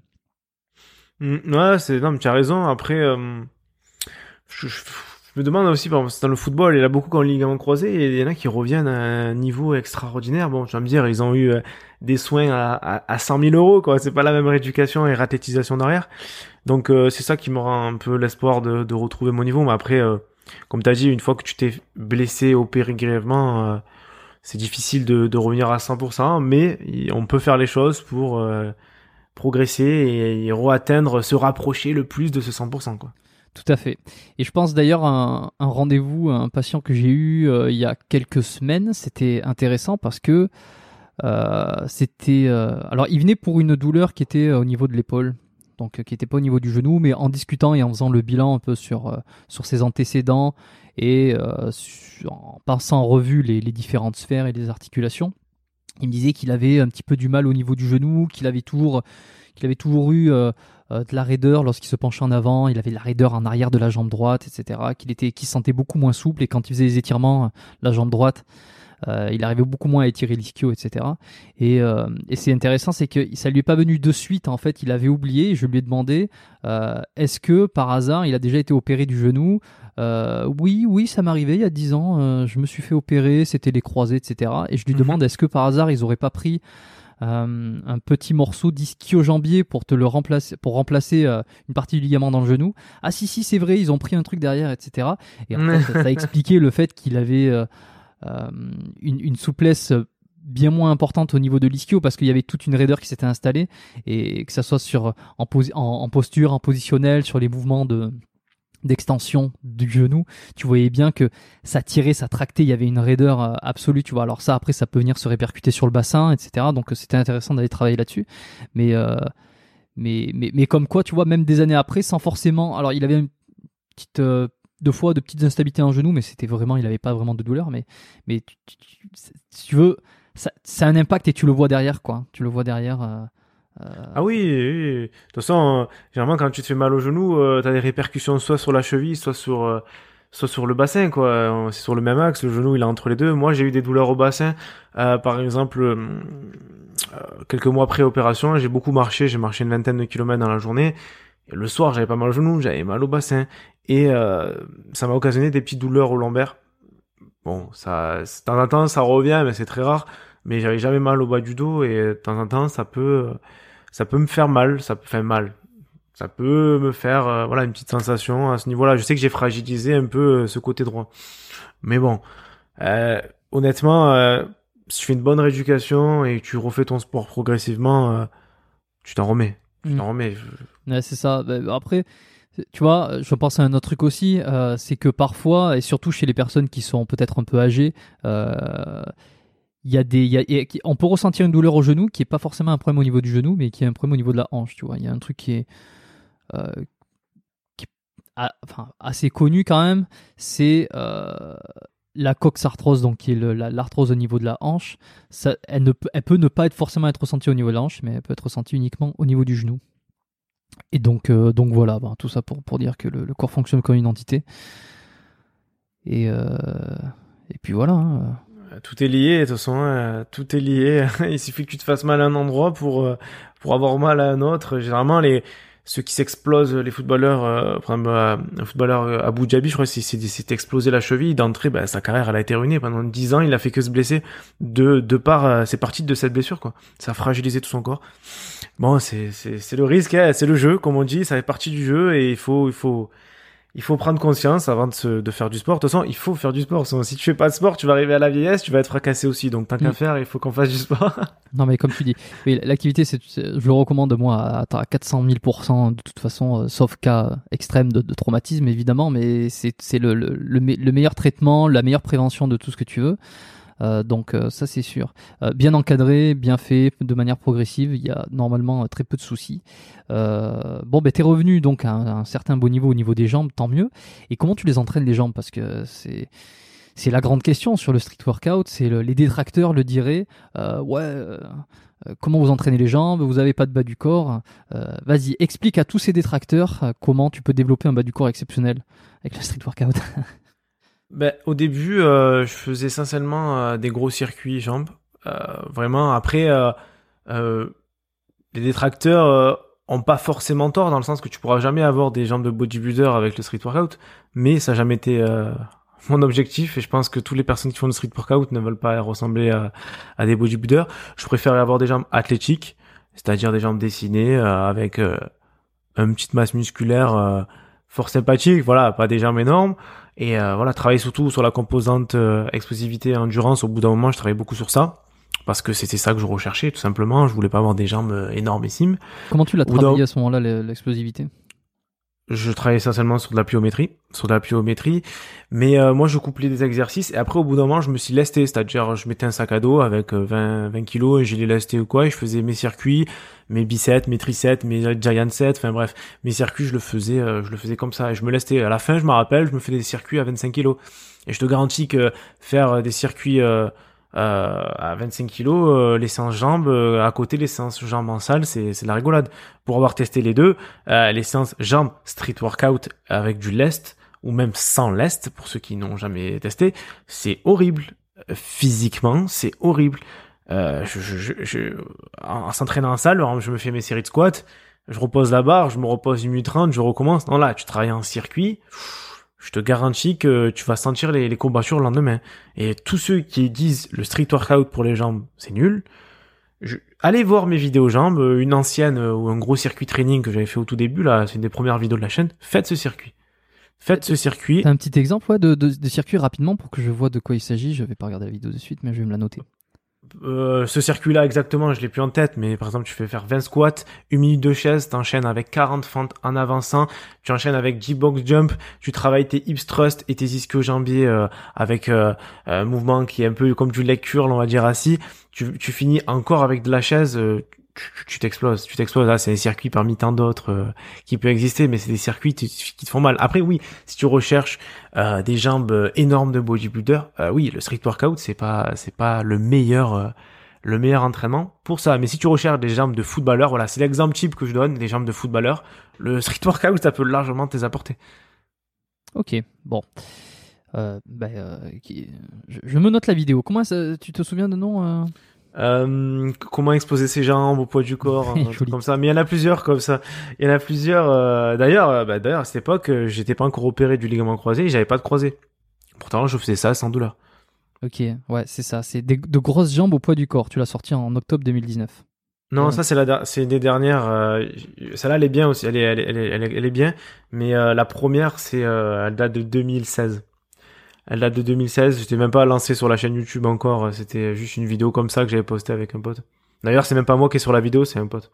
Mm, ouais, c'est non, mais tu as raison. Après, euh, je, je- je me demande aussi, par exemple, dans le football, il y en a beaucoup qui ont le ligament croisé, et il y en a qui reviennent à un niveau extraordinaire. Bon, tu vas me dire, ils ont eu euh, des soins à, à, à cent mille euros, quoi. C'est pas la même rééducation et ratétisation d'arrière. Donc, euh, c'est ça qui me rend un peu l'espoir de, de retrouver mon niveau. Mais après, euh, comme tu as dit, une fois que tu t'es blessé, opéré grièvement, euh, c'est difficile de, de revenir à cent pour cent, mais il- on peut faire les choses pour euh, progresser et, et re-atteindre, se rapprocher le plus de ce cent pour cent, quoi. Tout à fait. Et je pense d'ailleurs à un, un rendez-vous, à un patient que j'ai eu euh, il y a quelques semaines. C'était intéressant parce que euh, c'était... euh, alors, il venait pour une douleur qui était au niveau de l'épaule, donc euh, qui n'était pas au niveau du genou, mais en discutant et en faisant le bilan un peu sur, euh, sur ses antécédents et euh, sur- en passant en revue les, les différentes sphères et les articulations, Il me disait qu'il avait un petit peu du mal au niveau du genou, qu'il avait toujours, qu'il avait toujours eu euh, euh, de la raideur lorsqu'il se penchait en avant. Il avait de la raideur en arrière de la jambe droite, et cetera. Qu'il était, qu'il se sentait beaucoup moins souple et quand il faisait les étirements, la jambe droite, euh, il arrivait beaucoup moins à étirer l'ischio, et cetera. Et, euh, et c'est intéressant, c'est que ça lui est pas venu de suite. En fait, il avait oublié. Je lui ai demandé, euh, est-ce que par hasard, il a déjà été opéré du genou? Euh, oui, oui, ça m'arrivait il y a dix ans. Euh, je me suis fait opérer, c'était les croisés, et cetera. Et je lui demande, est-ce que par hasard, ils auraient pas pris euh, un petit morceau d'ischio-jambier pour te le remplacer, pour remplacer euh, une partie du ligament dans le genou? Ah si, si, c'est vrai, ils ont pris un truc derrière, et cetera. Et en fait, ça, ça a expliqué le fait qu'il avait euh, euh, une, une souplesse bien moins importante au niveau de l'ischio parce qu'il y avait toute une raideur qui s'était installée et que ça soit sur en, posi- en, en posture, en positionnel, sur les mouvements de d'extension du genou, tu voyais bien que ça tirait, ça tractait, il y avait une raideur euh, absolue, tu vois. Alors ça, après, ça peut venir se répercuter sur le bassin, et cetera. Donc c'était intéressant d'aller travailler là-dessus. Mais, euh, mais, mais, mais comme quoi, tu vois, même des années après, sans forcément... Alors il avait une petite... Euh, deux fois de petites instabilités en genou, mais c'était vraiment... Il n'avait pas vraiment de douleur, mais, mais tu, tu, tu, si tu veux, ça, ça a un impact et tu le vois derrière, quoi. Tu le vois derrière... Euh, Euh... Ah oui, oui, oui. De toute façon, euh, généralement quand tu te fais mal au genou, euh, t'as des répercussions soit sur la cheville, soit sur, euh, soit sur le bassin, quoi. C'est sur le même axe, le genou il est entre les deux. Moi j'ai eu des douleurs au bassin, euh, par exemple, euh, quelques mois après opération, j'ai beaucoup marché, j'ai marché une vingtaine de kilomètres dans la journée. Et le soir j'avais pas mal au genou, j'avais mal au bassin, et euh, ça m'a occasionné des petites douleurs au lombaire. Bon, ça, de temps en temps ça revient, mais c'est très rare. Mais j'avais jamais mal au bas du dos et de temps en temps ça peut ça peut me faire mal, ça peut faire mal. Ça peut me faire euh, voilà une petite sensation à ce niveau-là. Je sais que j'ai fragilisé un peu euh, ce côté droit. Mais bon, euh, honnêtement, euh, si tu fais une bonne rééducation et que tu refais ton sport progressivement, euh, tu t'en remets. Tu t'en remets. Ouais, c'est ça. Après, tu vois, je pense à un autre truc aussi, euh, c'est que parfois, et surtout chez les personnes qui sont peut-être un peu âgées, euh, il y a des, il y a, on peut ressentir une douleur au genou qui est pas forcément un problème au niveau du genou, mais qui est un problème au niveau de la hanche. Tu vois, il y a un truc qui est, euh, qui est a, enfin, assez connu quand même, c'est euh, la coxarthrose, donc qui est le, la, l'arthrose au niveau de la hanche. Ça, elle, ne peut, elle peut ne pas être forcément être ressentie au niveau de la hanche, mais elle peut être ressentie uniquement au niveau du genou. Et donc, euh, donc voilà, bah, tout ça pour, pour dire que le, le corps fonctionne comme une entité. Et, euh, et puis voilà. Hein. Tout est lié, de toute façon, hein, tout est lié. Il suffit que tu te fasses mal à un endroit pour pour avoir mal à un autre. Généralement, les ceux qui s'explosent, les footballeurs, euh, par exemple, un footballeur Abu Dhabi, je crois, s'est s'est explosé la cheville d'entrée. Ben, sa carrière, elle a été ruinée pendant dix ans. Il a fait que se blesser de de par euh, c'est parti de cette blessure, quoi. Ça a fragilisé tout son corps. Bon, c'est c'est c'est le risque, hein, c'est le jeu, comme on dit. Ça fait partie du jeu et il faut il faut Il faut prendre conscience avant de, se, de faire du sport. De toute façon, il faut faire du sport. Sinon, si tu fais pas de sport, tu vas arriver à la vieillesse, tu vas être fracassé aussi. Donc, tant qu'à mmh. faire, il faut qu'on fasse du sport. Non, mais comme tu dis, oui, l'activité, c'est, c'est, je le recommande, moi, à, à quatre cent mille pour cent de toute façon, euh, sauf cas extrême de, de traumatisme, évidemment. Mais c'est, c'est le, le, le, me, le meilleur traitement, la meilleure prévention de tout ce que tu veux. Euh, donc euh, ça c'est sûr. Euh, bien encadré, bien fait, de manière progressive, il y a normalement euh, très peu de soucis. Euh, bon, ben t'es revenu donc à un, à un certain beau niveau au niveau des jambes, tant mieux. Et comment tu les entraînes les jambes? Parce que c'est c'est la grande question sur le street workout. C'est le, les détracteurs le diraient. Euh, ouais. Euh, comment vous entraînez les jambes? Vous avez pas de bas du corps. Euh, vas-y, explique à tous ces détracteurs euh, comment tu peux développer un bas du corps exceptionnel avec le street workout. Ben, au début, euh, je faisais essentiellement euh, des gros circuits jambes. Euh, vraiment, après, euh, euh, les détracteurs euh, ont pas forcément tort dans le sens que tu pourras jamais avoir des jambes de bodybuilder avec le street workout, mais ça n'a jamais été euh, mon objectif et je pense que toutes les personnes qui font le street workout ne veulent pas ressembler à, à des bodybuilders. Je préfère avoir des jambes athlétiques, c'est-à-dire des jambes dessinées euh, avec euh, une petite masse musculaire euh, fort sympathique, voilà, pas des jambes énormes. Et euh, voilà, travailler surtout sur la composante euh, explosivité et endurance. Au bout d'un moment, je travaillais beaucoup sur ça parce que c'était ça que je recherchais, tout simplement. Je voulais pas avoir des jambes euh, énormissimes. Comment tu l'as travaillé à ce moment-là, l'explosivité? Je travaillais essentiellement sur de la pliométrie, sur de la pliométrie, mais euh, moi je couplais des exercices et après au bout d'un moment je me suis lesté, c'est-à-dire je mettais un sac à dos avec vingt, vingt kilos et je les lestais ou quoi et je faisais mes circuits, mes biceps, mes triceps, mes giant sets, enfin bref, mes circuits je le faisais, euh, je le faisais comme ça et je me lestais. À la fin je me rappelle, je me fais des circuits à vingt-cinq kilos et je te garantis que faire des circuits euh, euh, à vingt-cinq kilos, euh, les séances jambes, euh, à côté les séances jambes en salle, c'est, c'est de la rigolade. Pour avoir testé les deux, euh, les séances jambes street workout avec du lest, ou même sans lest, pour ceux qui n'ont jamais testé, c'est horrible. Physiquement, c'est horrible. Euh, je, je, je, je, en, en s'entraînant en salle, par exemple, je me fais mes séries de squats, je repose la barre, je me repose une minute trente, je recommence. Non, là, tu travailles en circuit, je te garantis que tu vas sentir les, les courbatures le lendemain. Et tous ceux qui disent le street workout pour les jambes, c'est nul, je, allez voir mes vidéos jambes, une ancienne ou un gros circuit training que j'avais fait au tout début, là, c'est une des premières vidéos de la chaîne. Faites ce circuit. Faites ce circuit. T'as un petit exemple ouais, de, de, de circuit rapidement pour que je vois de quoi il s'agit. Je vais pas regarder la vidéo de suite, mais je vais me la noter. Euh, ce circuit-là exactement, je l'ai plus en tête, mais par exemple, tu fais faire vingt squats, une minute de chaise, t'enchaînes avec quarante fentes en avançant, tu enchaînes avec G-box jump, tu travailles tes hips thrust et tes ischio-jambiers euh, avec euh, un mouvement qui est un peu comme du leg curl, on va dire assis. Tu, tu finis encore avec de la chaise, euh, tu, tu t'exploses, tu t'exploses. Là, c'est des circuits parmi tant d'autres euh, qui peuvent exister, mais c'est des circuits qui, qui te font mal. Après, oui, si tu recherches euh, des jambes énormes de bodybuilder, euh, oui, le street workout, c'est pas, c'est pas le meilleur, euh, le meilleur entraînement pour ça. Mais si tu recherches des jambes de footballeur, voilà, c'est l'exemple type que je donne, les jambes de footballeur. Le street workout, ça peut largement te les apporter. Ok, bon. Euh, bah, euh, qui... je, je me note la vidéo. Comment ça, tu te souviens de nom euh... Euh, comment exposer ses jambes au poids du corps, comme ça. Mais il y en a plusieurs comme ça. Il y en a plusieurs. Euh, d'ailleurs, euh, bah, d'ailleurs à cette époque, euh, j'étais pas encore opéré du ligament croisé, et j'avais pas de croisé. Pourtant, je faisais ça sans douleur. Ok, ouais, c'est ça. C'est des, de grosses jambes au poids du corps. Tu l'as sorti en octobre deux mille dix-neuf. Non, ouais. ça c'est la, c'est une des dernières. Euh, celle-là, elle est bien aussi. Elle est, elle est, elle est, elle est, elle est bien. Mais euh, la première, c'est, euh, elle date de deux mille seize. Elle date de deux mille seize, j'étais même pas lancé sur la chaîne YouTube encore, c'était juste une vidéo comme ça que j'avais postée avec un pote. D'ailleurs, c'est même pas moi qui est sur la vidéo, c'est un pote.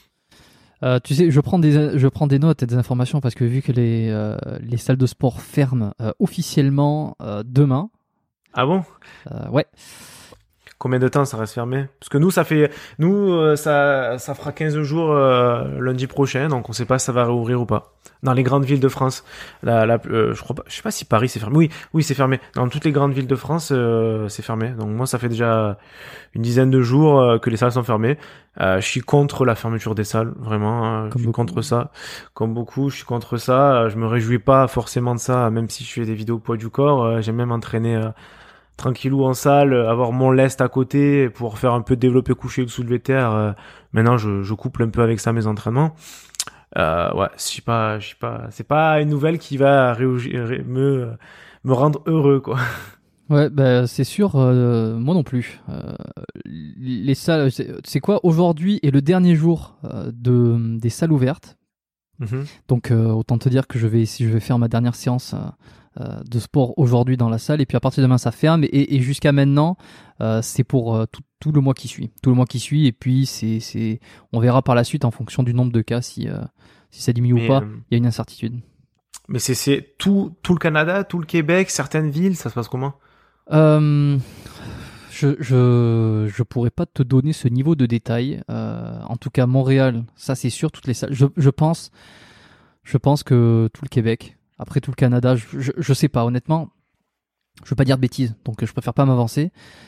Euh, tu sais, je prends des, je prends des notes et des informations parce que vu que les, euh, les salles de sport ferment euh, officiellement euh, demain. Ah bon ? euh, Ouais. Combien de temps ça reste fermé ? Parce que nous, ça fait, nous, euh, ça, ça fera quinze jours euh, lundi prochain, donc on sait pas si ça va réouvrir ou pas. Dans les grandes villes de France, la, la, euh, je crois pas, je sais pas si Paris c'est fermé. Oui, oui, c'est fermé. Dans toutes les grandes villes de France, euh, c'est fermé. Donc moi, ça fait déjà une dizaine de jours euh, que les salles sont fermées. Euh, je suis contre la fermeture des salles, vraiment. Hein, je suis beaucoup. contre ça, comme beaucoup. Je suis contre ça. Je me réjouis pas forcément de ça, même si je fais des vidéos poids du corps. Euh, j'aime même entraîner. Euh, tranquillou en salle, avoir mon lest à côté pour faire un peu de développé couché ou de soulevé terre. Euh, maintenant, je, je couple un peu avec ça mes entraînements. Euh, ouais, je sais pas, je sais pas, c'est pas une nouvelle qui va réougir, me me rendre heureux, quoi. Ouais, bah, c'est sûr, euh, moi non plus. Euh, les salles, c'est, c'est quoi aujourd'hui est le dernier jour euh, de des salles ouvertes. Mm-hmm. Donc euh, autant te dire que je vais si je vais faire ma dernière séance. Euh, Euh, de sport aujourd'hui dans la salle et puis à partir de demain ça ferme et, et jusqu'à maintenant euh, c'est pour euh, tout, tout le mois qui suit tout le mois qui suit et puis c'est, c'est on verra par la suite en fonction du nombre de cas si, euh, si ça diminue mais ou pas il euh... y a une incertitude. Mais c'est, c'est tout, tout le Canada, tout le Québec, certaines villes, ça se passe comment? euh, je, je je pourrais pas te donner ce niveau de détail, euh, en tout cas Montréal ça c'est sûr, toutes les salles je, je pense je pense que tout le Québec. Après tout le Canada, je, je, je sais pas, honnêtement, je veux pas dire de bêtises, donc je préfère pas m'avancer,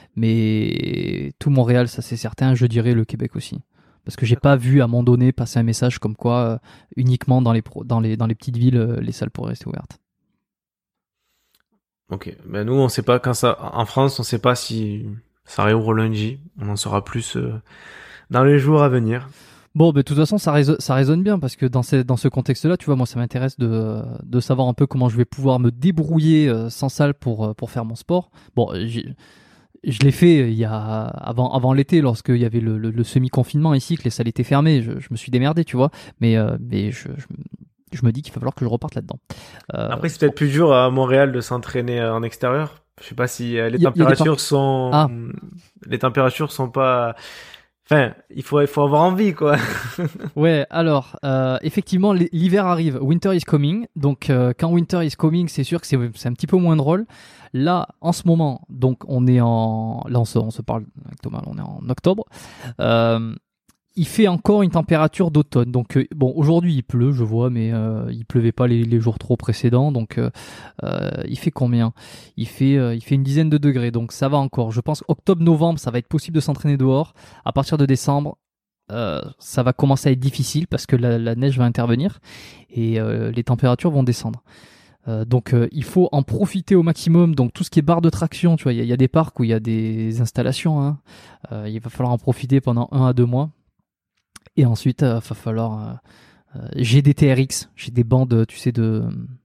mais tout Montréal, ça c'est certain, je dirais le Québec aussi. Parce que j'ai pas vu à un moment donné passer un message comme quoi euh, uniquement dans les, pro, dans, les, dans les petites villes, euh, les salles pourraient rester ouvertes. Ok, ben nous on sait pas quand ça, en France on sait pas si ça réouvre lundi, on en saura plus euh, dans les jours à venir. Bon, bah, de toute façon, ça résonne, ça résonne bien parce que dans, ces, dans ce contexte-là, tu vois, moi, ça m'intéresse de, de savoir un peu comment je vais pouvoir me débrouiller euh, sans salle pour, pour faire mon sport. Bon, j'ai, je l'ai fait il y a, avant, avant l'été, lorsqu'il y avait le, le, le semi-confinement ici, que les salles étaient fermées. Je, je me suis démerdé, tu vois, mais, euh, mais je, je, je me dis qu'il va falloir que je reparte là-dedans. Euh, Après, c'est peut-être bon. plus dur à Montréal de s'entraîner en extérieur. Je sais pas si euh, les y a, températures y a sont, ah. les températures sont pas. Enfin, il faut, il faut avoir envie, quoi. Ouais, alors, euh, effectivement, l'hiver arrive. Winter is coming. Donc, euh, quand winter is coming, c'est sûr que c'est, c'est un petit peu moins drôle. Là, en ce moment, donc, on est en... Là, on se, on se parle avec Thomas, on est en octobre. Euh, il fait encore une température d'automne. Donc, euh, bon, aujourd'hui, il pleut, je vois, mais euh, il pleuvait pas les, les jours trop précédents. Donc, euh, euh, il fait combien ? Il fait, euh, il fait une dizaine de degrés. Donc, ça va encore. Je pense octobre-novembre, ça va être possible de s'entraîner dehors. À partir de décembre, euh, ça va commencer à être difficile parce que la, la neige va intervenir et euh, les températures vont descendre. Euh, donc euh, il faut en profiter au maximum. Donc tout ce qui est barre de traction, tu vois, il y, y a des parcs où il y a des installations. Hein. Euh, il va falloir en profiter pendant un à deux mois. Et ensuite, il euh, va falloir. Euh, euh, j'ai des T R X, j'ai des bandes, tu sais, de.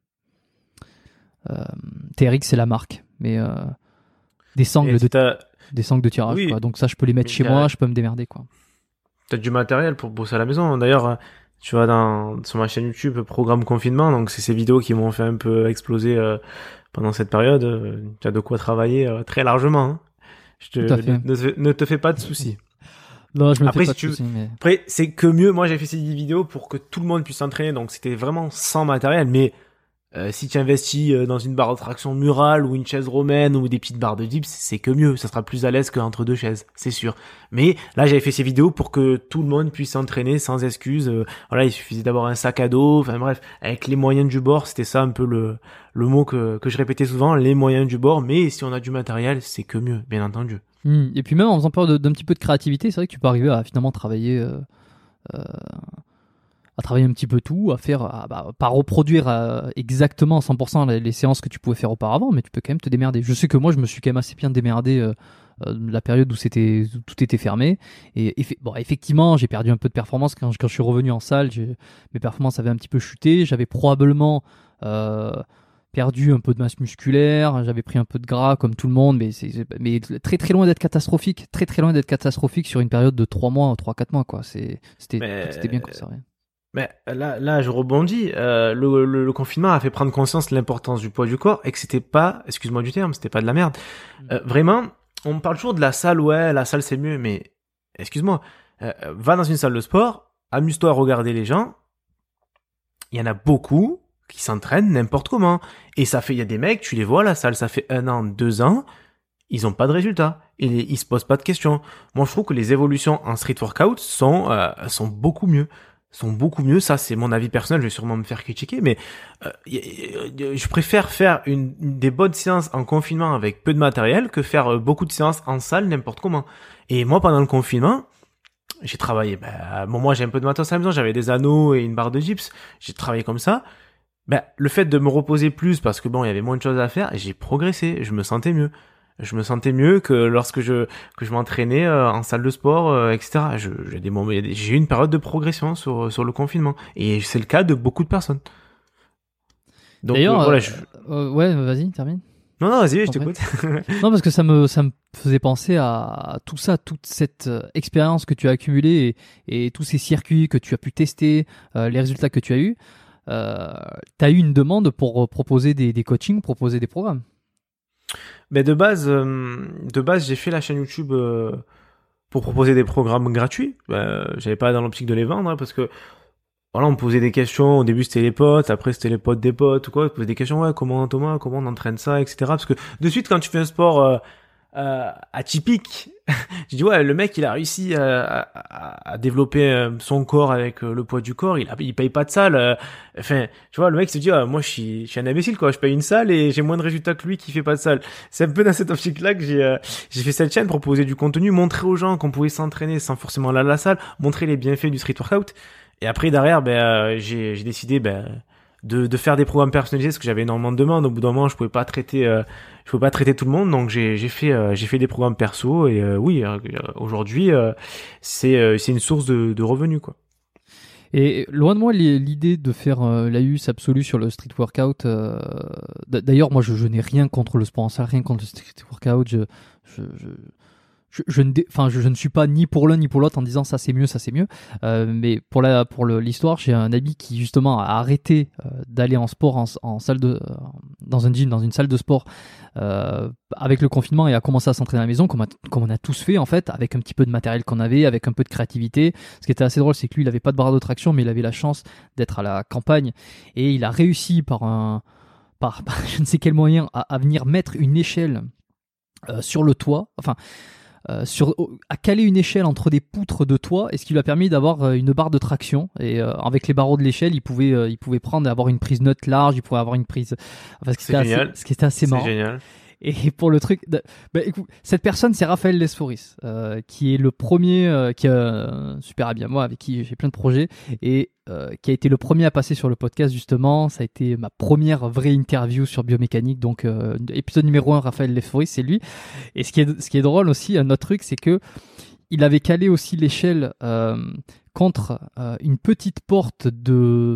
Euh, T R X, c'est la marque, mais euh, des sangles de t'as... des sangles de tirage. Oui. Quoi. Donc ça, je peux les mettre Mais chez t'as... moi, je peux me démerder, quoi. T'as du matériel pour bosser à la maison. D'ailleurs, tu vois, dans, sur ma chaîne YouTube, Programme Confinement, donc c'est ces vidéos qui m'ont fait un peu exploser euh, pendant cette période. Euh, tu as de quoi travailler euh, très largement. Hein. Je te, Tout à fait. Ne, ne, ne te fais pas de soucis. Non, je me Après, fais pas si de tu... soucis, mais... Après, c'est que mieux. Moi, j'ai fait ces vidéos pour que tout le monde puisse s'entraîner, donc c'était vraiment sans matériel. Mais euh, si tu investis euh, dans une barre de traction murale ou une chaise romaine ou des petites barres de dips, c'est que mieux. Ça sera plus à l'aise qu'entre deux chaises, c'est sûr. Mais là, j'avais fait ces vidéos pour que tout le monde puisse s'entraîner sans excuse. Euh, voilà, il suffisait d'avoir un sac à dos. Enfin bref, avec les moyens du bord, c'était ça un peu le le mot que que je répétais souvent, les moyens du bord. Mais si on a du matériel, c'est que mieux, bien entendu. Mmh. Et puis même en faisant peur d'un petit peu de créativité, c'est vrai que tu peux arriver à finalement travailler. Euh, euh... à travailler un petit peu tout, à faire, à, bah, pas reproduire euh, exactement cent pour cent les, les séances que tu pouvais faire auparavant, mais tu peux quand même te démerder. Je sais que moi, je me suis quand même assez bien démerdé euh, euh, la période où c'était, où tout était fermé. Et effe- bon, effectivement, j'ai perdu un peu de performance quand, quand je suis revenu en salle. J'ai, mes performances avaient un petit peu chuté. J'avais probablement euh, perdu un peu de masse musculaire. J'avais pris un peu de gras comme tout le monde, mais c'est, c'est mais très très loin d'être catastrophique. Très très loin d'être catastrophique sur une période de trois mois, trois quatre mois quoi. C'est, c'était, Mais... c'était bien conservé. Mais là, là, je rebondis. Euh, le, le, le confinement a fait prendre conscience de l'importance du poids du corps et que c'était pas, excuse-moi du terme, c'était pas de la merde. Euh, vraiment, on me parle toujours de la salle, ouais, la salle c'est mieux, mais excuse-moi, euh, va dans une salle de sport, amuse-toi à regarder les gens. Il y en a beaucoup qui s'entraînent n'importe comment. Et ça fait, il y a des mecs, tu les vois à la salle, ça fait un an, deux ans, ils ont pas de résultats. Et ils se posent pas de questions. Moi, je trouve que les évolutions en street workout sont, euh, sont beaucoup mieux. sont beaucoup mieux, ça c'est mon avis personnel, je vais sûrement me faire critiquer, mais euh, je préfère faire une, une des bonnes séances en confinement avec peu de matériel que faire beaucoup de séances en salle n'importe comment. Et moi pendant le confinement, j'ai travaillé, ben, bon moi j'ai un peu de matos à la maison, j'avais des anneaux et une barre de gyps, j'ai travaillé comme ça. Ben, le fait de me reposer plus parce que bon il y avait moins de choses à faire, j'ai progressé, je me sentais mieux. Je me sentais mieux que lorsque je que je m'entraînais euh, en salle de sport, euh, et cetera. Je, j'ai des moments, j'ai eu une période de progression sur sur le confinement, et c'est le cas de beaucoup de personnes. Donc d'ailleurs, euh, voilà, je... euh, ouais, vas-y, termine. Non, non, vas-y, je t'écoute. Non, parce que ça me ça me faisait penser à tout ça, toute cette euh, expérience que tu as accumulée et, et tous ces circuits que tu as pu tester, euh, les résultats que tu as eu. Euh, tu as eu une demande pour proposer des, des coachings, proposer des programmes. Mais de base, euh, de base, j'ai fait la chaîne YouTube euh, pour proposer des programmes gratuits. Euh, j'avais pas dans l'optique de les vendre, hein, parce que voilà, on me posait des questions. Au début, c'était les potes, après c'était les potes des potes ou quoi. Ils posaient des questions, ouais, comment Thomas, comment on entraîne ça, et cetera. Parce que de suite, quand tu fais un sport euh, euh, atypique, je dis ouais, le mec, il a réussi à, à, à développer euh, son corps avec euh, le poids du corps. Il, a, il paye pas de salle. Euh, enfin, tu vois, le mec se dit, ah, moi, je suis, je suis un imbécile, quoi. Je paye une salle et j'ai moins de résultats que lui qui fait pas de salle. C'est un peu dans cette optique-là que j'ai, euh, j'ai fait cette chaîne, proposer du contenu, montrer aux gens qu'on pouvait s'entraîner sans forcément aller à la salle, montrer les bienfaits du street workout. Et après, derrière, ben, euh, j'ai, j'ai décidé, ben, de, de faire des programmes personnalisés parce que j'avais énormément de demandes. Au bout d'un moment, je pouvais pas traiter, euh, je pouvais pas traiter tout le monde, donc j'ai, j'ai fait, euh, j'ai fait des programmes perso et euh, oui, euh, aujourd'hui, euh, c'est, euh, c'est une source de, de revenus, quoi. Et loin de moi l'idée de faire euh, l'A U S absolu sur le street workout. Euh, d'ailleurs, moi, je, je n'ai rien contre le sport en salle, rien contre le street workout. Je, je, je... Je, je, ne dé... enfin, je, je ne suis pas ni pour l'un ni pour l'autre en disant ça c'est mieux, ça c'est mieux. Euh, mais pour la pour le, l'histoire, j'ai un ami qui justement a arrêté euh, d'aller en sport en, en salle de euh, dans un gym, dans une salle de sport euh, avec le confinement et a commencé à s'entraîner à la maison comme, a, comme on a tous fait en fait, avec un petit peu de matériel qu'on avait, avec un peu de créativité. Ce qui était assez drôle, c'est que lui il avait pas de barre de traction, mais il avait la chance d'être à la campagne et il a réussi par un par, par je ne sais quel moyen à, à venir mettre une échelle euh, sur le toit. Enfin. euh, sur, à caler une échelle entre des poutres de toit, et ce qui lui a permis d'avoir euh, une barre de traction. Et euh, avec les barreaux de l'échelle, il pouvait, euh, il pouvait prendre, avoir une prise note large, il pouvait avoir une prise. Enfin, ce qui C'est était génial. assez, ce qui était assez marrant. C'est génial. Et pour le truc, de, bah, écoute, cette personne, c'est Raphaël Lesforis, euh, qui est le premier, euh, qui a un super ami à moi, avec qui j'ai plein de projets, et euh, qui a été le premier à passer sur le podcast, justement. Ça a été ma première vraie interview sur biomécanique. Donc, euh, épisode numéro un, Raphaël Lesforis, c'est lui. Et ce qui est, ce qui est drôle aussi, un autre truc, c'est que il avait calé aussi l'échelle euh, contre euh, une petite porte de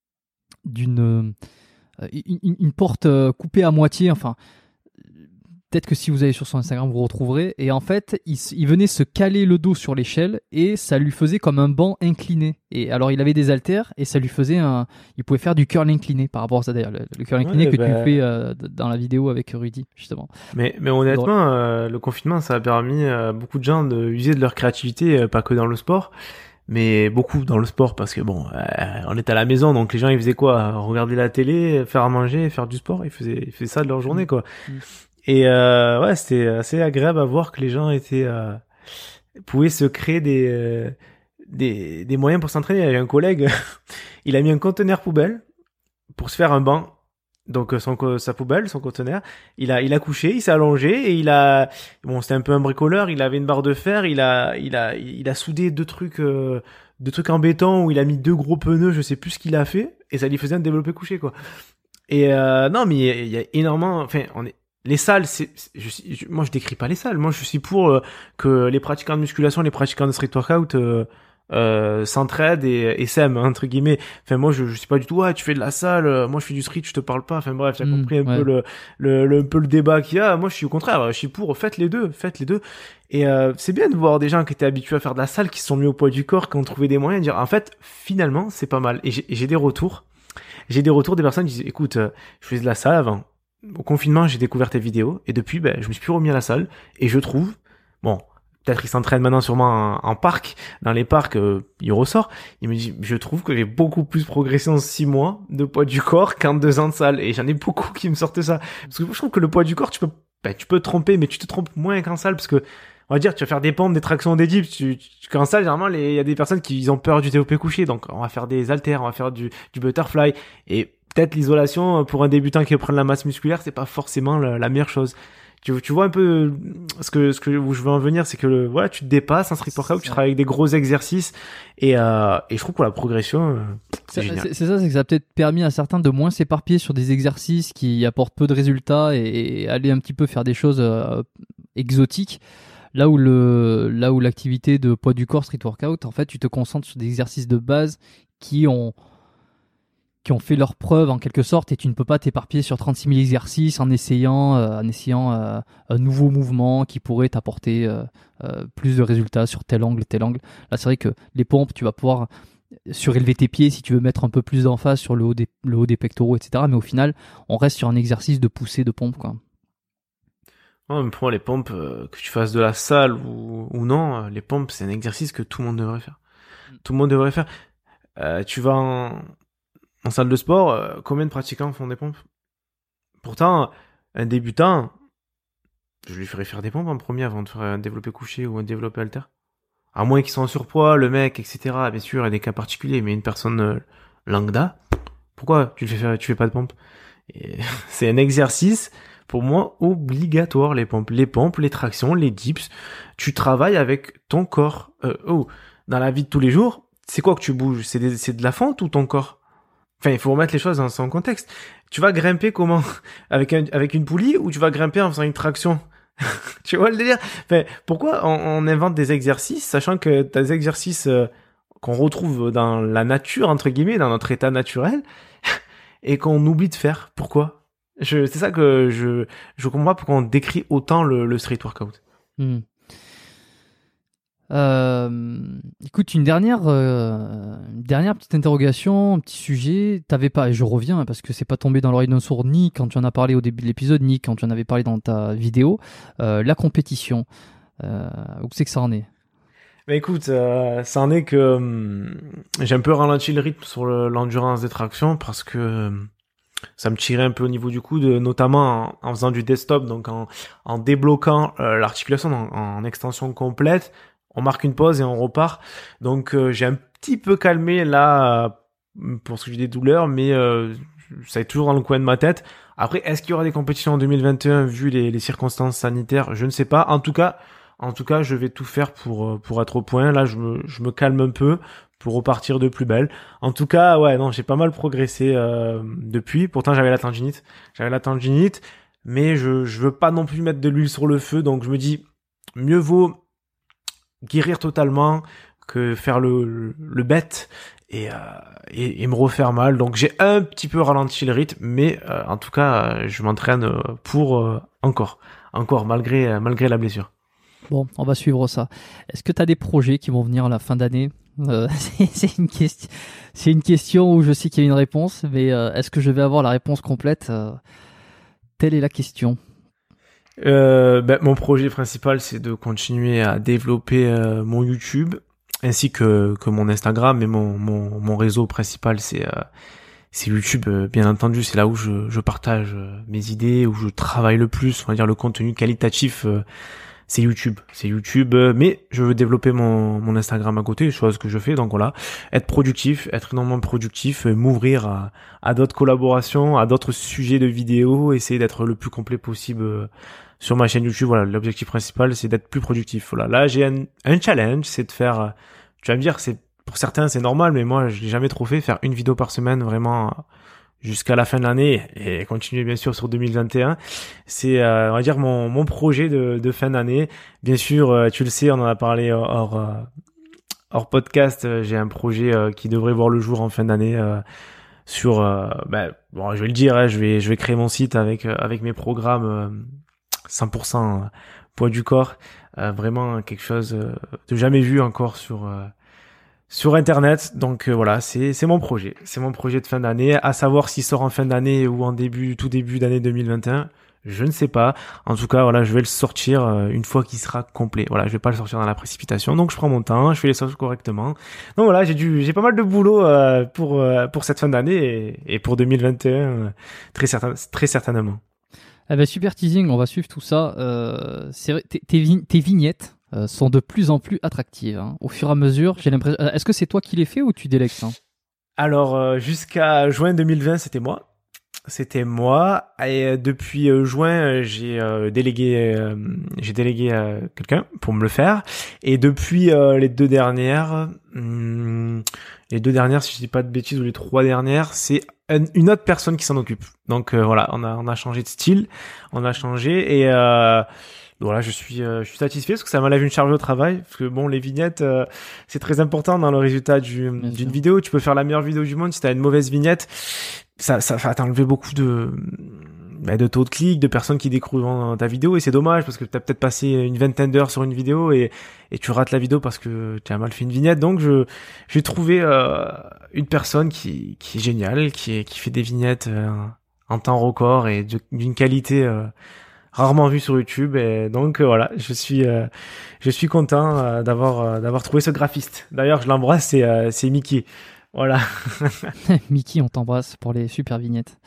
d'une euh, une, une porte euh, coupée à moitié, enfin. Peut-être que si vous allez sur son Instagram, vous retrouverez. Et en fait, il, il venait se caler le dos sur l'échelle et ça lui faisait comme un banc incliné. Et alors, il avait des haltères et ça lui faisait un. Il pouvait faire du curl incliné par rapport à ça d'ailleurs. Le, le curl incliné Ouais, que bah... tu fais euh, dans la vidéo avec Rudy, justement. Mais, mais honnêtement, euh, le confinement, ça a permis à beaucoup de gens de user de leur créativité, euh, pas que dans le sport, mais beaucoup dans le sport parce que bon, euh, on était à la maison, donc les gens ils faisaient quoi? Regarder la télé, faire à manger, faire du sport. Ils faisaient, ils faisaient ça de leur journée, quoi. Mmh. Et euh, ouais, c'était assez agréable à voir que les gens étaient euh, pouvaient se créer des euh, des des moyens pour s'entraîner. Il y a un collègue, il a mis un conteneur poubelle pour se faire un banc. Donc son sa poubelle, son conteneur, il a il a couché, il s'est allongé et il a bon, c'était un peu un bricoleur, il avait une barre de fer, il a il a il a soudé deux trucs euh, deux trucs en béton où il a mis deux gros pneus, je sais plus ce qu'il a fait et ça lui faisait un développé couché, quoi. Et euh, non, mais il y a énormément, enfin on est les salles, c'est, je, je, moi je décris pas les salles. Moi je suis pour euh, que les pratiquants de musculation, les pratiquants de street workout euh, euh, s'entraident et, et s'aiment, entre guillemets. Enfin moi je, je suis pas du tout, ouais tu fais de la salle, euh, moi je fais du street, je te parle pas. Enfin bref, tu as Mmh, compris un ouais. peu le, le, le, un peu le débat qu'il y a. Moi je suis au contraire, je suis pour, faites les deux, faites les deux. Et euh, c'est bien de voir des gens qui étaient habitués à faire de la salle, qui se sont mis au poids du corps, qui ont trouvé des moyens de dire en fait finalement c'est pas mal. Et j'ai, et j'ai des retours, j'ai des retours des personnes qui disent écoute, euh, je faisais de la salle avant. Au confinement, j'ai découvert tes vidéos et depuis, ben, je me suis plus remis à la salle et je trouve, bon, peut-être il s'entraîne maintenant sûrement en, en parc, dans les parcs, euh, il ressort. Il me dit, je trouve que j'ai beaucoup plus progressé en six mois de poids du corps qu'en deux ans de salle et j'en ai beaucoup qui me sortent ça. Parce que je trouve que le poids du corps, tu peux, ben, tu peux te tromper, mais tu te trompes moins qu'en salle parce que, on va dire, tu vas faire des pompes, des tractions, des dips. Tu, tu, qu'en salle, généralement, il y a des personnes qui ils ont peur du développé couché, donc on va faire des haltères, on va faire du, du butterfly et peut-être l'isolation pour un débutant qui veut prendre la masse musculaire, c'est pas forcément la, la meilleure chose. Tu, tu vois un peu ce que ce que où je veux en venir, c'est que le, voilà, tu te dépasses en street workout, tu travailles avec des gros exercices et euh, et je trouve que la progression euh, c'est, c'est génial. C'est, c'est ça, c'est que ça a peut-être permis à certains de moins s'éparpiller sur des exercices qui apportent peu de résultats et, et aller un petit peu faire des choses euh, exotiques. Là où le là où l'activité de poids du corps street workout, en fait, tu te concentres sur des exercices de base qui ont qui ont fait leur preuve en quelque sorte et tu ne peux pas t'éparpiller sur trente-six mille exercices en essayant, euh, en essayant euh, un nouveau mouvement qui pourrait t'apporter euh, euh, plus de résultats sur tel angle, tel angle. Là, c'est vrai que les pompes, tu vas pouvoir surélever tes pieds si tu veux mettre un peu plus d'emphase sur le haut des, le haut des pectoraux, et cetera. Mais au final, on reste sur un exercice de poussée de pompe, quoi. Ouais, mais pour moi, les pompes, euh, que tu fasses de la salle ou, ou non, euh, les pompes, c'est un exercice que tout le monde devrait faire. Tout le monde devrait faire. Euh, tu vas en... En salle de sport, euh, combien de pratiquants font des pompes? Pourtant, un débutant, je lui ferais faire des pompes en premier avant de faire un développé couché ou un développé halter. À moins qu'ils soient en surpoids, le mec, et cetera. Bien sûr, il y a des cas particuliers, mais une personne euh, lambda, pourquoi tu fais faire, tu fais pas de pompes? Et c'est un exercice, pour moi, obligatoire, les pompes. Les pompes, les tractions, les dips. Tu travailles avec ton corps. Euh, oh, dans la vie de tous les jours, c'est quoi que tu bouges? C'est, des, c'est de la fente ou ton corps? Enfin, il faut remettre les choses dans son contexte. Tu vas grimper comment? Avec un, avec une poulie ou tu vas grimper en faisant une traction? Tu vois le délire? Enfin, pourquoi on, on invente des exercices, sachant que t'as des exercices euh, qu'on retrouve dans la nature, entre guillemets, dans notre état naturel, et qu'on oublie de faire? Pourquoi? Je, c'est ça que je, je comprends pas pourquoi on décrit autant le, le street workout. Hmm. Euh, écoute, une dernière, euh, une dernière petite interrogation, un petit sujet. T'avais pas, et je reviens parce que c'est pas tombé dans l'oreille d'un sourd ni quand tu en as parlé au début de l'épisode, ni quand tu en avais parlé dans ta vidéo. Euh, la compétition, euh, où c'est que ça en est? Mais écoute, euh, ça en est que hum, j'ai un peu ralenti le rythme sur le, l'endurance des tractions parce que hum, ça me tirait un peu au niveau du coude, notamment en, en faisant du desktop, donc en, en débloquant euh, l'articulation en, en extension complète. On marque une pause et on repart. Donc euh, j'ai un petit peu calmé là euh, pour ce que j'ai des douleurs, mais euh, ça est toujours dans le coin de ma tête. Après, est-ce qu'il y aura des compétitions en deux mille vingt et un vu les, les circonstances sanitaires? Je ne sais pas. En tout cas, en tout cas, je vais tout faire pour pour être au point. Là, je me je me calme un peu pour repartir de plus belle. En tout cas, ouais, non, j'ai pas mal progressé euh, depuis. Pourtant, j'avais la tendinite, j'avais la tendinite, mais je je veux pas non plus mettre de l'huile sur le feu. Donc, je me dis mieux vaut guérir totalement que faire le le, le bête. Et, euh, et, et me refaire mal. Donc j'ai un petit peu ralenti le rythme, mais euh, en tout cas, euh, je m'entraîne pour euh, encore, encore malgré euh, malgré la blessure. Bon, on va suivre ça. Est-ce que tu as des projets qui vont venir à la fin d'année? euh, c'est, c'est une question, c'est une question où je sais qu'il y a une réponse, mais euh, est-ce que je vais avoir la réponse complète? euh, Telle est la question. Euh, ben, mon projet principal, c'est de continuer à développer euh, mon YouTube, ainsi que que mon Instagram, mais mon mon mon réseau principal c'est euh, c'est YouTube, euh, bien entendu. C'est là où je je partage euh, mes idées, où je travaille le plus, on va dire le contenu qualitatif. Euh, c'est YouTube, c'est YouTube. Euh, mais je veux développer mon mon Instagram à côté, chose que je fais. Donc voilà, être productif, être énormément productif, euh, m'ouvrir à à d'autres collaborations, à d'autres sujets de vidéos, essayer d'être le plus complet possible. Euh, sur ma chaîne YouTube, voilà, l'objectif principal, c'est d'être plus productif. Voilà, là, j'ai un, un challenge, c'est de faire, tu vas me dire, c'est, pour certains, c'est normal, mais moi, je l'ai jamais trop fait, faire une vidéo par semaine, vraiment, jusqu'à la fin de l'année, et continuer, bien sûr, sur deux mille vingt et un. C'est, euh, on va dire, mon, mon projet de, de fin d'année. Bien sûr, euh, tu le sais, on en a parlé hors, euh, hors podcast, euh, j'ai un projet euh, qui devrait voir le jour en fin d'année, euh, sur, euh, ben, bon, je vais le dire, hein, je vais, je vais créer mon site avec, euh, avec mes programmes, euh, cent pour cent poids du corps, euh, vraiment quelque chose euh, de jamais vu encore sur euh, sur internet. Donc euh, voilà, c'est c'est mon projet, c'est mon projet de fin d'année. À savoir s'il sort en fin d'année ou en début, tout début d'année deux mille vingt et un, je ne sais pas. En tout cas, voilà, je vais le sortir euh, une fois qu'il sera complet. Voilà, je vais pas le sortir dans la précipitation. Donc je prends mon temps, je fais les choses correctement. Donc voilà, j'ai du j'ai pas mal de boulot euh, pour euh, pour cette fin d'année et, et pour deux mille vingt et un euh, très certain très certainement. Eh ben, super teasing, on va suivre tout ça. Euh, c'est vrai, tes, tes, vi- tes vignettes euh, sont de plus en plus attractives. Hein. Au fur et à mesure, j'ai l'impression. euh, Est-ce que c'est toi qui les fais ou tu délègues ça? Alors euh, jusqu'à juin deux mille vingt, c'était moi. C'était moi. Et euh, depuis euh, juin, euh, j'ai euh, délégué, euh, j'ai délégué à quelqu'un pour me le faire. Et depuis euh, les deux dernières, hum, les deux dernières, si je dis pas de bêtises, ou les trois dernières, c'est un- une autre personne qui s'en occupe. Donc euh, voilà, on a on a changé de style, on a changé et euh, voilà, je suis euh, je suis satisfait parce que ça m'enlève une charge au travail. Parce que bon, les vignettes, euh, c'est très important dans le résultat du, Bien d'une sûr. vidéo. Tu peux faire la meilleure vidéo du monde si t'as une mauvaise vignette, ça ça va t'enlever beaucoup de bah, de taux de clics, de personnes qui découvrent ta vidéo et c'est dommage parce que t'as peut-être passé une vingtaine d'heures sur une vidéo et et tu rates la vidéo parce que tu as mal fait une vignette. Donc je j'ai trouvé euh, une personne qui qui est géniale, qui est qui fait des vignettes euh, en temps record et de- d'une qualité euh, rarement vue sur YouTube et donc euh, voilà, je suis euh, je suis content euh, d'avoir euh, d'avoir trouvé ce graphiste. D'ailleurs, je l'embrasse, c'est euh, c'est Mickey. Voilà. Mickey, on t'embrasse pour les super vignettes.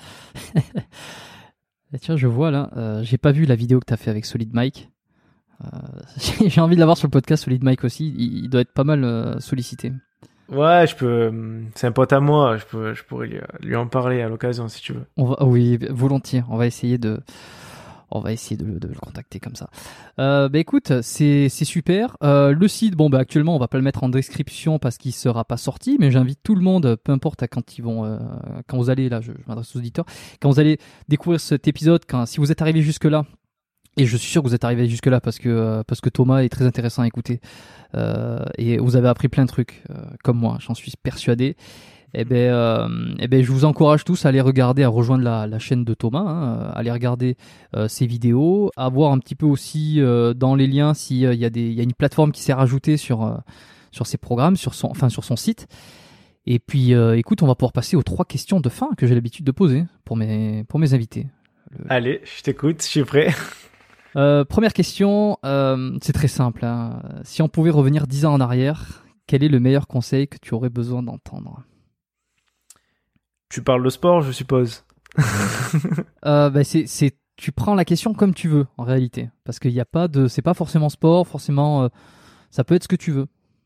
Et tiens, je vois là, euh, j'ai pas vu la vidéo que t'as fait avec Solid Mike. Euh, j'ai j'ai envie de l'avoir sur le podcast Solid Mike aussi. Il, il doit être pas mal euh, sollicité. Ouais, je peux. C'est un pote à moi. Je peux, je pourrais lui, lui en parler à l'occasion si tu veux. On va, oui, volontiers. On va essayer de, on va essayer de, le- de le contacter comme ça. Euh, bah écoute, c'est c'est super. Euh, le site, bon bah actuellement, on va pas le mettre en description parce qu'il sera pas sorti, mais j'invite tout le monde, peu importe à quand ils vont, euh, quand vous allez là, je, je m'adresse aux auditeurs, quand vous allez découvrir cet épisode, quand si vous êtes arrivé jusque là. Et je suis sûr que vous êtes arrivé jusque là parce que euh, parce que Thomas est très intéressant à écouter euh, et vous avez appris plein de trucs euh, comme moi, j'en suis persuadé. Et ben euh, eh ben je vous encourage tous à aller regarder, à rejoindre la, la chaîne de Thomas, hein, à aller regarder euh, ses vidéos, à voir un petit peu aussi euh, dans les liens s'il euh, y a des il y a une plateforme qui s'est rajoutée sur euh, sur ses programmes, sur son enfin sur son site. Et puis euh, écoute, on va pouvoir passer aux trois questions de fin que j'ai l'habitude de poser pour mes pour mes invités. Le... Allez, je t'écoute, je suis prêt. Euh, première question, euh, c'est très simple. Hein. Si on pouvait revenir dix ans en arrière, quel est le meilleur conseil que tu aurais besoin d'entendre? Tu parles de sport, je suppose. euh, bah c'est, c'est, tu prends la question comme tu veux en réalité, parce qu'il y a pas de, c'est pas forcément sport, forcément, euh, ça peut être ce que tu veux.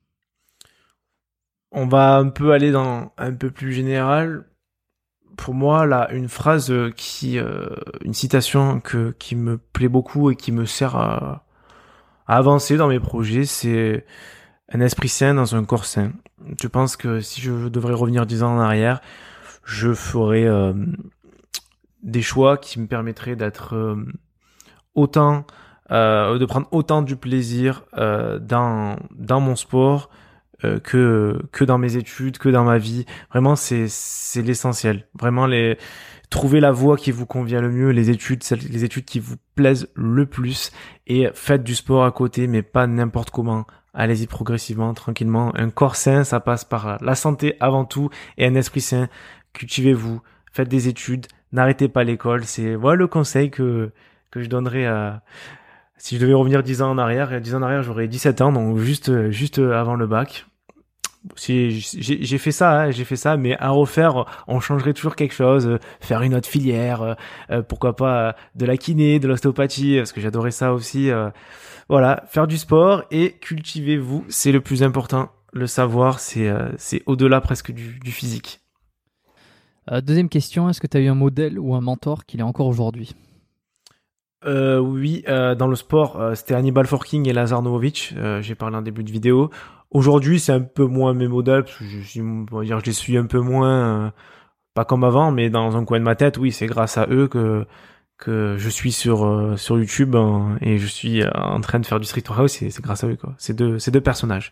On va un peu aller dans un peu plus général. Pour moi, là, une phrase qui, euh, une citation que qui me plaît beaucoup et qui me sert à, à avancer dans mes projets, c'est un esprit sain dans un corps sain. Je pense que si je devrais revenir dix ans en arrière, je ferais euh, des choix qui me permettraient d'être euh, autant, euh, de prendre autant du plaisir euh, dans dans mon sport euh, que que dans mes études, que dans ma vie. Vraiment, c'est c'est l'essentiel. Vraiment, les trouver la voie qui vous convient le mieux, les études, celles, les études qui vous plaisent le plus, et faites du sport à côté, mais pas n'importe comment. Allez-y progressivement, tranquillement. Un corps sain, ça passe par la santé avant tout, et un esprit sain. Cultivez-vous, faites des études, n'arrêtez pas l'école. C'est voilà le conseil que que je donnerais à si je devais revenir dix ans en arrière. dix ans en arrière, j'aurais dix-sept ans, donc juste juste avant le bac. Si j'ai, j'ai fait ça, hein, j'ai fait ça, mais à refaire, on changerait toujours quelque chose, euh, faire une autre filière, euh, pourquoi pas euh, de la kiné, de l'ostéopathie, parce que j'adorais ça aussi. Euh, voilà, faire du sport et cultivez-vous, c'est le plus important. Le savoir, c'est euh, c'est au-delà presque du, du physique. Euh, deuxième question, est-ce que tu as eu un modèle ou un mentor qui l'est encore aujourd'hui? Euh, oui, euh, dans le sport, euh, c'était Hannibal Forking et Lazar Novovic. Euh, j'ai parlé en début de vidéo. Aujourd'hui, c'est un peu moins mes modèles, parce que je suis, on va dire, je les suis un peu moins, euh, pas comme avant, mais dans un coin de ma tête, oui, c'est grâce à eux que que je suis sur euh, sur YouTube hein, et je suis euh, en train de faire du street workout. C'est c'est grâce à eux quoi. Ces deux ces deux personnages.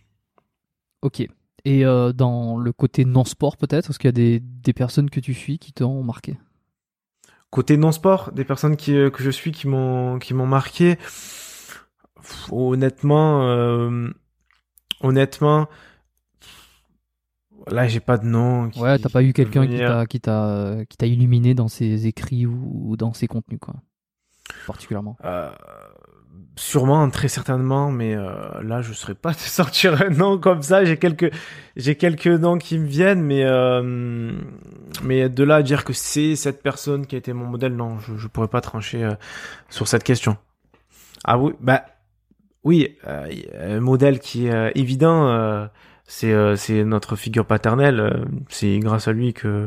Ok. Et euh, dans le côté non sport peut-être, est-ce qu'il y a des des personnes que tu suis qui t'ont marqué? Côté non sport, des personnes qui euh, que je suis qui m'ont qui m'ont marqué. Pff, honnêtement, euh, honnêtement. Là, j'ai pas de nom qui, Ouais, t'as pas qui eu peut quelqu'un qui venir. t'a qui t'a qui t'a illuminé dans ses écrits ou, ou dans ses contenus quoi, particulièrement. Euh, sûrement, très certainement, mais euh, là, je saurais pas te sortir un nom comme ça. J'ai quelques, j'ai quelques noms qui me viennent, mais euh, mais de là à dire que c'est cette personne qui a été mon modèle, non, je, je pourrais pas trancher euh, sur cette question. Ah oui, bah oui, euh, un modèle qui est euh, évident, euh, c'est euh, c'est notre figure paternelle. euh, C'est grâce à lui que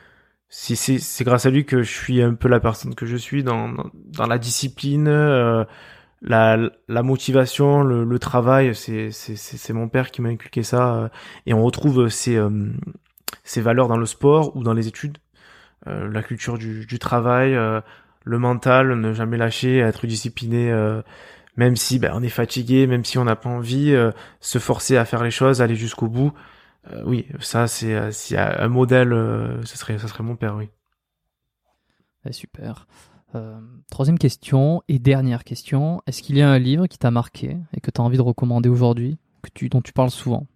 si c'est c'est grâce à lui que je suis un peu la personne que je suis dans dans, dans la discipline, euh, la la motivation, le, le travail. C'est c'est c'est c'est mon père qui m'a inculqué ça euh, et on retrouve ces euh, ces valeurs dans le sport ou dans les études. Euh, la culture du du travail, euh, le mental, ne jamais lâcher, être discipliné. Euh, même si ben, on est fatigué, même si on n'a pas envie, euh, se forcer à faire les choses, aller jusqu'au bout. Euh, oui, ça c'est euh, s'il y a un modèle, euh, ce serait ça serait mon père, oui. Ouais, super. Euh, troisième question et dernière question. Est-ce qu'il y a un livre qui t'a marqué et que tu as envie de recommander aujourd'hui, que tu, dont tu parles souvent?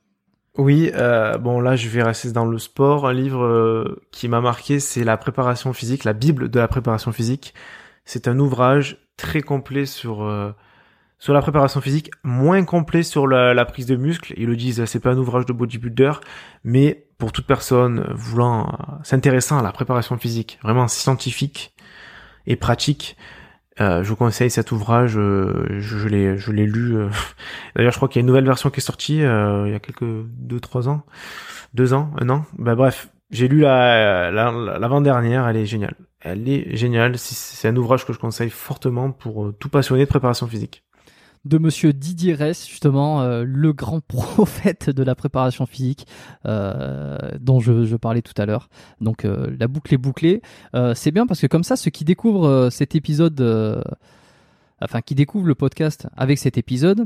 Oui, euh, bon là je vais rester dans le sport. Un livre euh, qui m'a marqué, c'est La préparation physique, la Bible de la préparation physique. C'est un ouvrage très complet sur euh, sur la préparation physique, moins complet sur la, la prise de muscle. Ils le disent, c'est pas un ouvrage de bodybuilder, mais pour toute personne voulant euh, s'intéressant à la préparation physique, vraiment scientifique et pratique, euh, je vous conseille cet ouvrage. Euh, je, je l'ai, je l'ai lu. Euh, d'ailleurs, je crois qu'il y a une nouvelle version qui est sortie euh, il y a quelques deux, trois ans, deux ans, un an. Bah bref, j'ai lu la, la, l'avant-dernière. Elle est géniale. Elle est géniale. C'est, c'est un ouvrage que je conseille fortement pour euh, tout passionné de préparation physique. De monsieur Didier Ress, justement, euh, le grand prophète de la préparation physique euh, dont je, je parlais tout à l'heure. Donc euh, la boucle est bouclée. Euh, c'est bien parce que comme ça, ceux qui découvrent euh, cet épisode, euh, enfin qui découvrent le podcast avec cet épisode,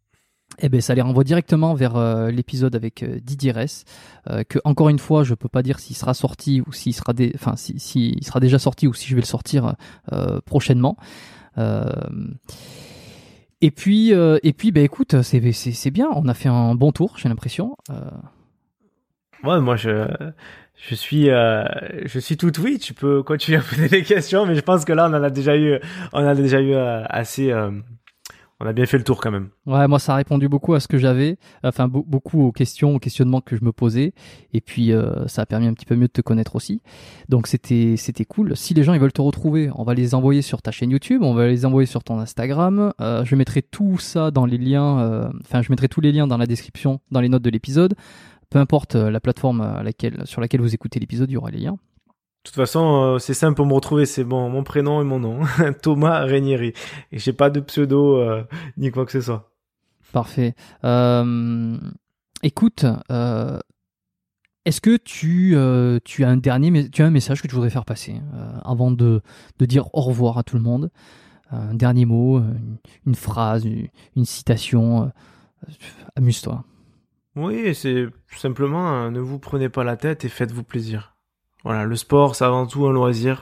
eh ben ça les renvoie directement vers euh, l'épisode avec euh, Didier Ress, euh, que encore une fois, je peux pas dire s'il sera sorti ou s'il sera, dé... enfin si, si il sera déjà sorti ou si je vais le sortir euh, prochainement. Euh, Et puis, euh, et puis, bah écoute, c'est, c'est, c'est bien. On a fait un bon tour, j'ai l'impression. Euh... Ouais, moi je je suis euh, je suis tout oui. Tu peux continuer à poser des questions, mais je pense que là on en a déjà eu on en a déjà eu euh, assez. Euh, on a bien fait le tour quand même. Ouais, moi ça a répondu beaucoup à ce que j'avais, enfin be- beaucoup aux questions, aux questionnements que je me posais, et puis euh, ça a permis un petit peu mieux de te connaître aussi. Donc c'était c'était cool. Si les gens ils veulent te retrouver, on va les envoyer sur ta chaîne YouTube, on va les envoyer sur ton Instagram. Euh, je mettrai tout ça dans les liens, euh, enfin je mettrai tous les liens dans la description, dans les notes de l'épisode. Peu importe euh, la plateforme à laquelle, sur laquelle vous écoutez l'épisode, il y aura les liens. De toute façon, euh, c'est simple pour me retrouver, c'est bon, mon prénom et mon nom, Thomas Ranieri. Et j'ai pas de pseudo euh, ni quoi que ce soit. Parfait. Euh, écoute, euh, est-ce que tu, euh, tu as un dernier, tu as un message que tu voudrais faire passer euh, avant de, de dire au revoir à tout le monde? Un dernier mot, une, une phrase, une, une citation. Euh, amuse-toi. Oui, c'est simplement, euh, ne vous prenez pas la tête et faites-vous plaisir. Voilà, le sport, c'est avant tout un loisir.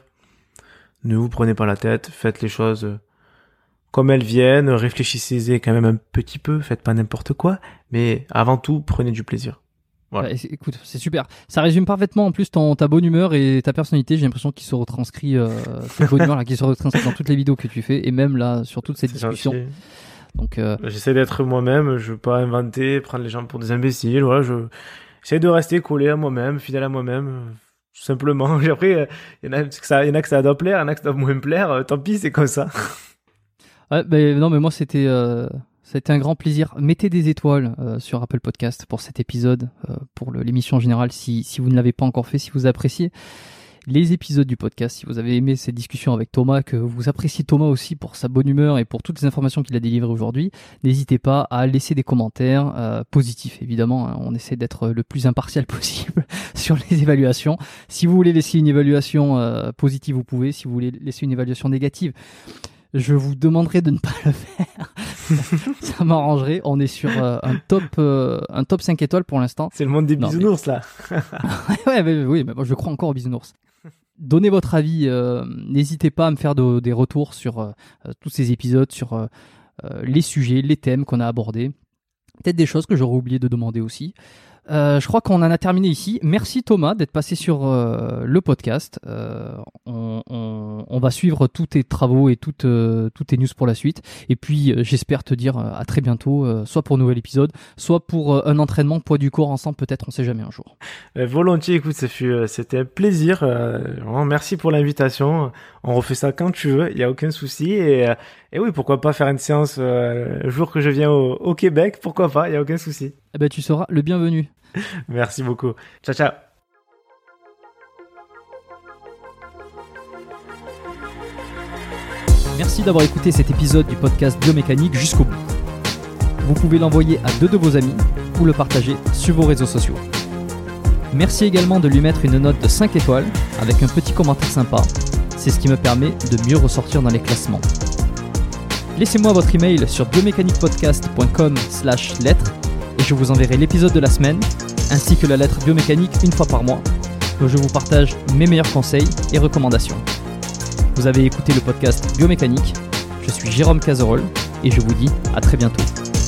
Ne vous prenez pas la tête, faites les choses comme elles viennent, réfléchissez quand même un petit peu, faites pas n'importe quoi, mais avant tout, prenez du plaisir. Voilà. Ouais, écoute, c'est super. Ça résume parfaitement en plus ton, ta bonne humeur et ta personnalité. J'ai l'impression qu'il se retranscrit, euh, cette bonne humeur là, qui se retranscrit dans toutes les vidéos que tu fais et même là sur toute cette C'est discussion. gentil. Donc, euh, J'essaie d'être moi-même, je veux pas inventer, prendre les gens pour des imbéciles, voilà, je, j'essaie de rester collé à moi-même, fidèle à moi-même. Tout simplement. Après, il y en a que ça, il y en a que ça doit plaire, il y en a que ça doit moins plaire. Euh, tant pis, c'est comme ça. ouais, ben non, mais moi c'était, euh, c'était un grand plaisir. Mettez des étoiles euh, sur Apple Podcast pour cet épisode, euh, pour le, l'émission en général, si si vous ne l'avez pas encore fait, si vous appréciez les épisodes du podcast, si vous avez aimé cette discussion avec Thomas, que vous appréciez Thomas aussi pour sa bonne humeur et pour toutes les informations qu'il a délivrées aujourd'hui, n'hésitez pas à laisser des commentaires euh, positifs, évidemment. Hein, on essaie d'être le plus impartial possible sur les évaluations. Si vous voulez laisser une évaluation euh, positive, vous pouvez. Si vous voulez laisser une évaluation négative, je vous demanderai de ne pas le faire. Ça m'arrangerait. On est sur euh, un top euh, un top cinq étoiles pour l'instant. C'est le monde des Non, bisounours, mais... là. ouais, mais, oui, mais moi je crois encore aux bisounours. Donnez votre avis, euh, n'hésitez pas à me faire de, des retours sur euh, tous ces épisodes, sur euh, les sujets, les thèmes qu'on a abordés. Peut-être des choses que j'aurais oublié de demander aussi. Euh, je crois qu'on en a terminé ici. Merci Thomas d'être passé sur euh, le podcast. Euh, on, on, on va suivre tous tes travaux et toutes, euh, toutes tes news pour la suite. Et puis euh, j'espère te dire euh, à très bientôt, euh, soit pour un nouvel épisode, soit pour euh, un entraînement poids du corps ensemble, peut-être, on sait jamais un jour. Euh, volontiers, écoute, ça fut, euh, c'était un plaisir. Euh, vraiment, merci pour l'invitation. On refait ça quand tu veux, il y a aucun souci. Et, euh, et oui, pourquoi pas faire une séance euh, le jour que je viens au, au Québec, pourquoi pas, il y a aucun souci. Eh ben tu seras le bienvenu. Merci beaucoup. Ciao, ciao. Merci d'avoir écouté cet épisode du podcast Biomécanique jusqu'au bout. Vous pouvez l'envoyer à deux de vos amis ou le partager sur vos réseaux sociaux. Merci également de lui mettre une note de cinq étoiles avec un petit commentaire sympa. C'est ce qui me permet de mieux ressortir dans les classements. Laissez-moi votre email sur biomécaniquepodcast point com slash lettres et je vous enverrai l'épisode de la semaine ainsi que la lettre biomécanique une fois par mois où je vous partage mes meilleurs conseils et recommandations. Vous avez écouté le podcast Biomécanique, je suis Jérôme Cazerolle et je vous dis à très bientôt.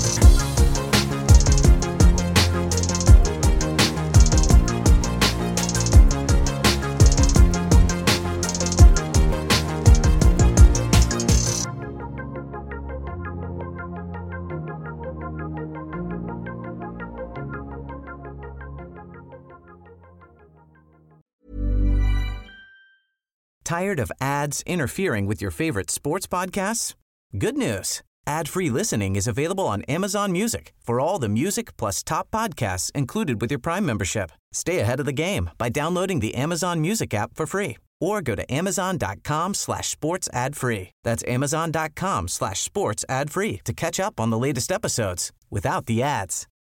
Tired of ads interfering with your favorite sports podcasts? Good news. Ad-free listening is available on Amazon Music for all the music plus top podcasts included with your Prime membership. Stay ahead of the game by downloading the Amazon Music app for free or go to amazon.com slash sports ad free. That's amazon.com slash sports ad free to catch up on the latest episodes without the ads.